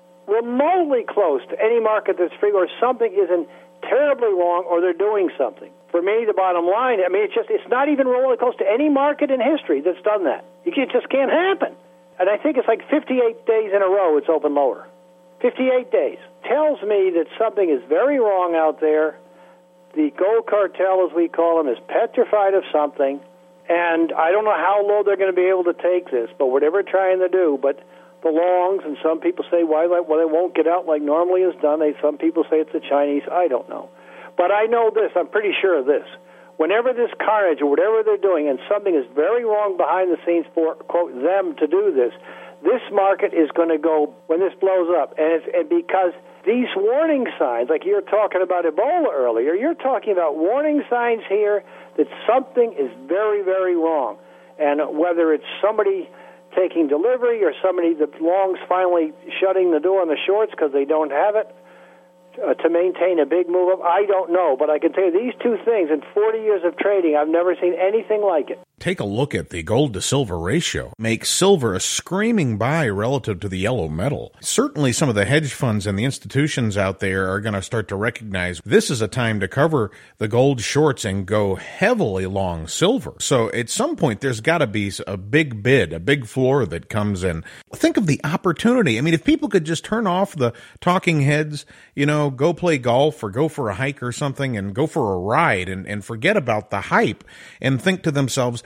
remotely close to any market that's free, or something isn't terribly wrong, or they're doing something. For me, the bottom line, I mean, it's just, it's not even remotely close to any market in history that's done that. It just can't happen. And I think it's like fifty-eight days in a row it's open lower. fifty-eight days. Tells me that something is very wrong out there. The gold cartel, as we call them, is petrified of something, and I don't know how low they're going to be able to take this, but whatever they're trying to do, but the longs, and some people say, why, well, they won't get out like normally is done. They, some people say it's the Chinese. I don't know. But I know this. I'm pretty sure of this. Whenever this carnage or whatever they're doing, and something is very wrong behind the scenes for, quote, them to do this, this market is going to go when this blows up. And, it's, and because these warning signs, like you're talking about Ebola earlier, you're talking about warning signs here that something is very, very wrong. And whether it's somebody taking delivery or somebody, the longs finally shutting the door on the shorts because they don't have it uh, to maintain a big move up, I don't know. But I can tell you these two things, in forty years of trading, I've never seen anything like it. Take a look at the gold to silver ratio. Makes silver a screaming buy relative to the yellow metal. Certainly some of the hedge funds and the institutions out there are going to start to recognize this is a time to cover the gold shorts and go heavily long silver. So at some point there's got to be a big bid, a big floor that comes in. Think of the opportunity. I mean, if people could just turn off the talking heads, you know, go play golf or go for a hike or something and go for a ride and, and forget about the hype and think to themselves,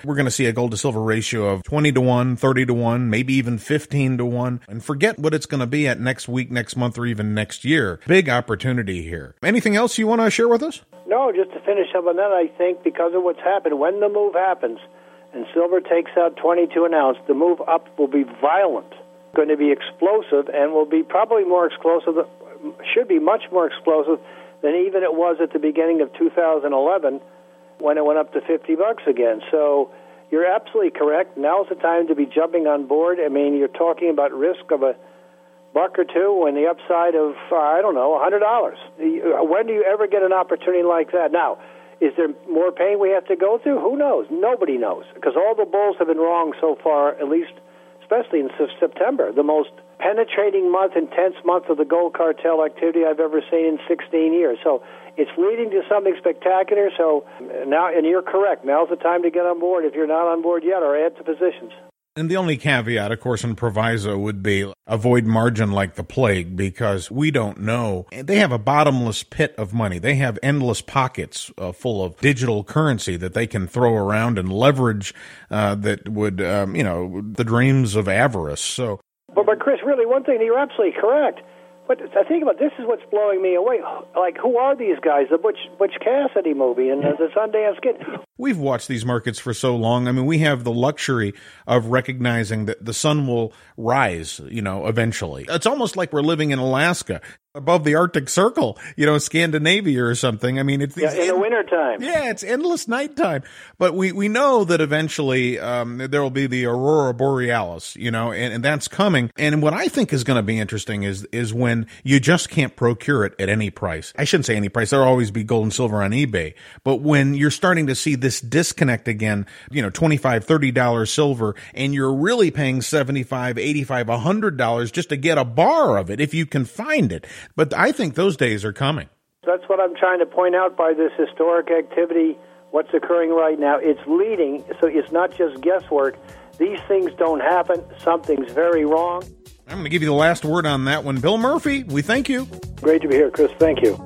we're going to see a gold to silver ratio of twenty to one, thirty to one, maybe even fifteen to one. And forget what it's going to be at next week, next month, or even next year. Big opportunity here. Anything else you want to share with us? No, just to finish up on that, I think because of what's happened, when the move happens and silver takes out twenty-two an ounce, the move up will be violent, going to be explosive, and will be probably more explosive, should be much more explosive than even it was at the beginning of two thousand eleven when it went up to fifty bucks again. So you're absolutely correct. Now's the time to be jumping on board. I mean, you're talking about risk of a buck or two and the upside of, uh, I don't know, one hundred dollars. When do you ever get an opportunity like that? Now, is there more pain we have to go through? Who knows? Nobody knows, because all the bulls have been wrong so far, at least, especially in September, the most penetrating month, intense month of the gold cartel activity I've ever seen in sixteen years. So it's leading to something spectacular. So now, and you're correct, now's the time to get on board if you're not on board yet, or add to positions. And the only caveat, of course, in proviso would be avoid margin like the plague, because we don't know. They have a bottomless pit of money. They have endless pockets uh, full of digital currency that they can throw around and leverage uh, that would, um, you know, the dreams of avarice. So, But, but Chris, really, one thing, you're absolutely correct. But I think about this is what's blowing me away. Like, who are these guys? The Butch, Butch Cassidy movie and the, the Sundance Kid. We've watched these markets for so long. I mean, we have the luxury of recognizing that the sun will rise, you know, eventually. It's almost like we're living in Alaska, above the Arctic Circle, you know, Scandinavia or something. I mean, it's yeah, in the wintertime. Yeah, it's endless nighttime. But we, we know that eventually um, there will be the Aurora Borealis, you know, and, and that's coming. And what I think is going to be interesting is is when you just can't procure it at any price. I shouldn't say any price. There'll always be gold and silver on eBay. But when you're starting to see this disconnect again, you know, twenty-five dollars, thirty dollars silver, and you're really paying seventy-five dollars, eighty-five dollars, one hundred dollars just to get a bar of it, if you can find it. But I think those days are coming. That's what I'm trying to point out by this historic activity, what's occurring right now. It's leading, so it's not just guesswork. These things don't happen. Something's very wrong. I'm going to give you the last word on that one. Bill Murphy, we thank you. Great to be here, Chris. Thank you.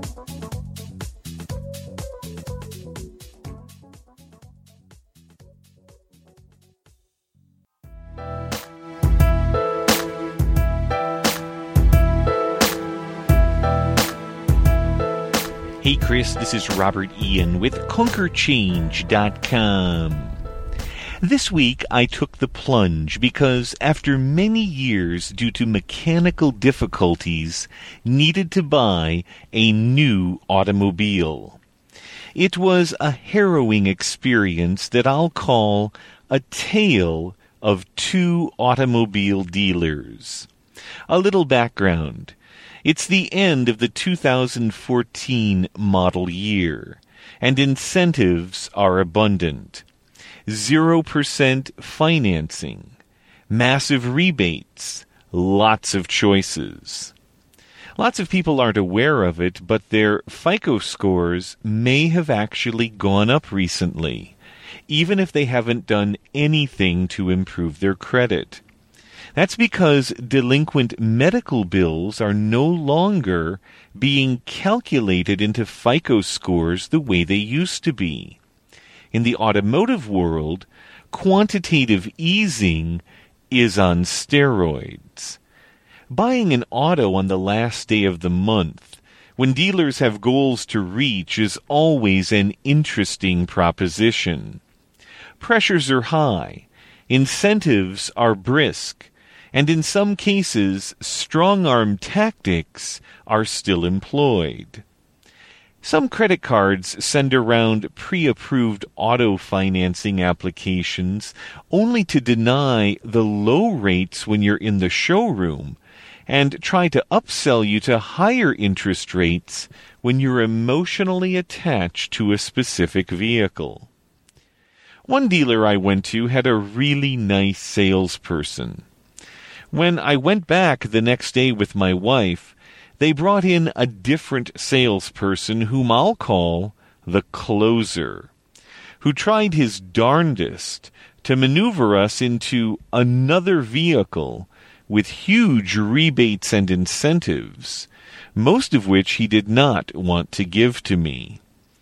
Hey Chris, this is Robert Ian with Conquer Change dot com. This week I took the plunge because after many years due to mechanical difficulties, needed to buy a new automobile. It was a harrowing experience that I'll call a tale of two automobile dealers. A little background. It's the end of the two thousand fourteen model year, and incentives are abundant. Zero percent financing, massive rebates, lots of choices. Lots of people aren't aware of it, but their FICO scores may have actually gone up recently, even if they haven't done anything to improve their credit. That's because delinquent medical bills are no longer being calculated into FICO scores the way they used to be. In the automotive world, quantitative easing is on steroids. Buying an auto on the last day of the month, when dealers have goals to reach, is always an interesting proposition. Pressures are high, incentives are brisk, and in some cases, strong-arm tactics are still employed. Some credit cards send around pre-approved auto financing applications only to deny the low rates when you're in the showroom and try to upsell you to higher interest rates when you're emotionally attached to a specific vehicle. One dealer I went to had a really nice salesperson. When I went back the next day with my wife, they brought in a different salesperson whom I'll call the closer, who tried his darndest to maneuver us into another vehicle with huge rebates and incentives, most of which he did not want to give to me.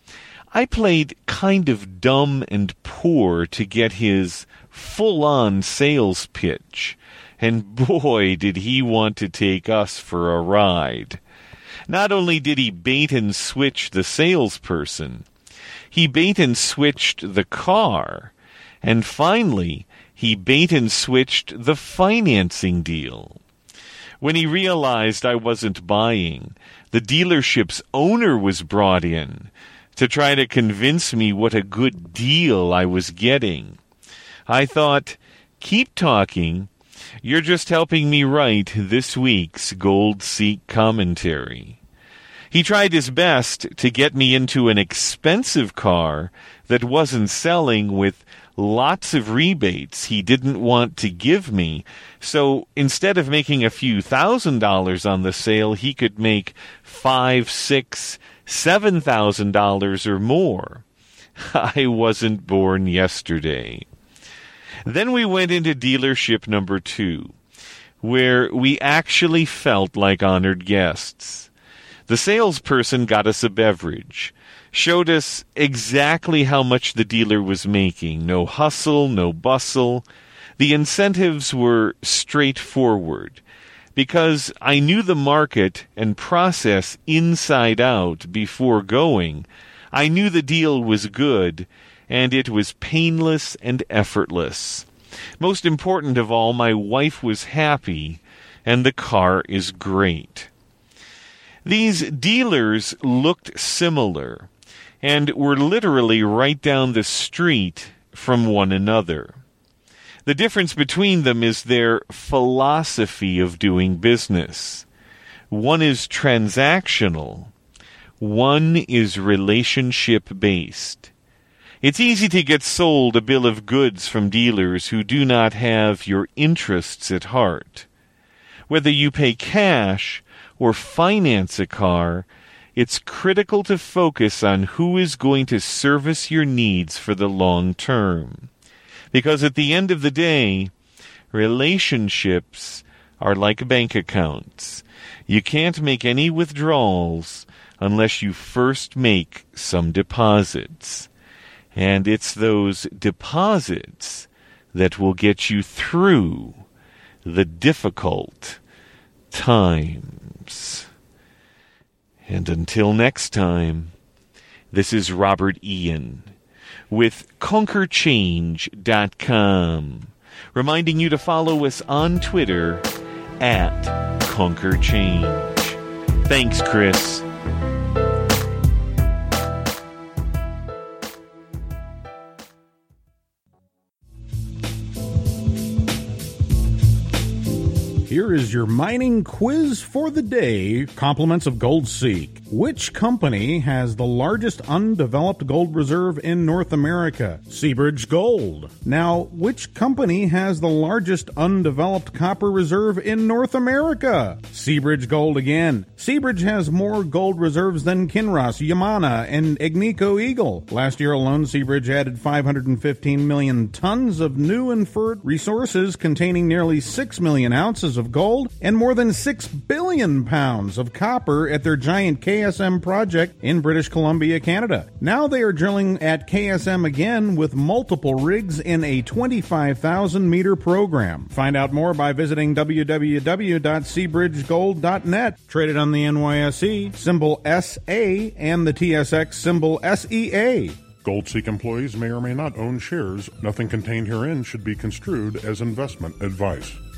I played kind of dumb and poor to get his full-on sales pitch, and boy, did he want to take us for a ride. Not only did he bait and switch the salesperson, he bait and switched the car, and finally, he bait and switched the financing deal. When he realized I wasn't buying, the dealership's owner was brought in to try to convince me what a good deal I was getting. I thought, keep talking. You're just helping me write this week's Gold Seek commentary. He tried his best to get me into an expensive car that wasn't selling with lots of rebates he didn't want to give me. So instead of making a few thousand dollars on the sale, he could make five, six, seven thousand dollars or more. I wasn't born yesterday. Then we went into dealership number two, where we actually felt like honored guests. The salesperson got us a beverage, showed us exactly how much the dealer was making. No hustle, no bustle. The incentives were straightforward, because I knew the market and process inside out before going. I knew the deal was good, and it was painless and effortless. Most important of all, my wife was happy, and the car is great. These dealers looked similar, and were literally right down the street from one another. The difference between them is their philosophy of doing business. One is transactional. One is relationship-based. It's easy to get sold a bill of goods from dealers who do not have your interests at heart. Whether you pay cash or finance a car, it's critical to focus on who is going to service your needs for the long term. Because at the end of the day, relationships are like bank accounts. You can't make any withdrawals unless you first make some deposits. And it's those deposits that will get you through the difficult times. And until next time, this is Robert Ian with Conquer Change dot com, reminding you to follow us on Twitter at Conquer Change. Thanks, Chris. Here is your mining quiz for the day, compliments of Gold Seek. Which company has the largest undeveloped gold reserve in North America? Seabridge Gold. Now, which company has the largest undeveloped copper reserve in North America? Seabridge Gold again. Seabridge has more gold reserves than Kinross, Yamana, and Agnico Eagle. Last year alone, Seabridge added five hundred fifteen million tons of new inferred resources containing nearly six million ounces of gold and more than six billion pounds of copper at their giant K S M project in British Columbia, Canada. Now they are drilling at K S M again with multiple rigs in a twenty-five thousand meter program. Find out more by visiting w w w dot seabridge gold dot net. Traded on the N Y S E, symbol S A, and the T S X, symbol S E A. Gold Seek employees may or may not own shares. Nothing contained herein should be construed as investment advice.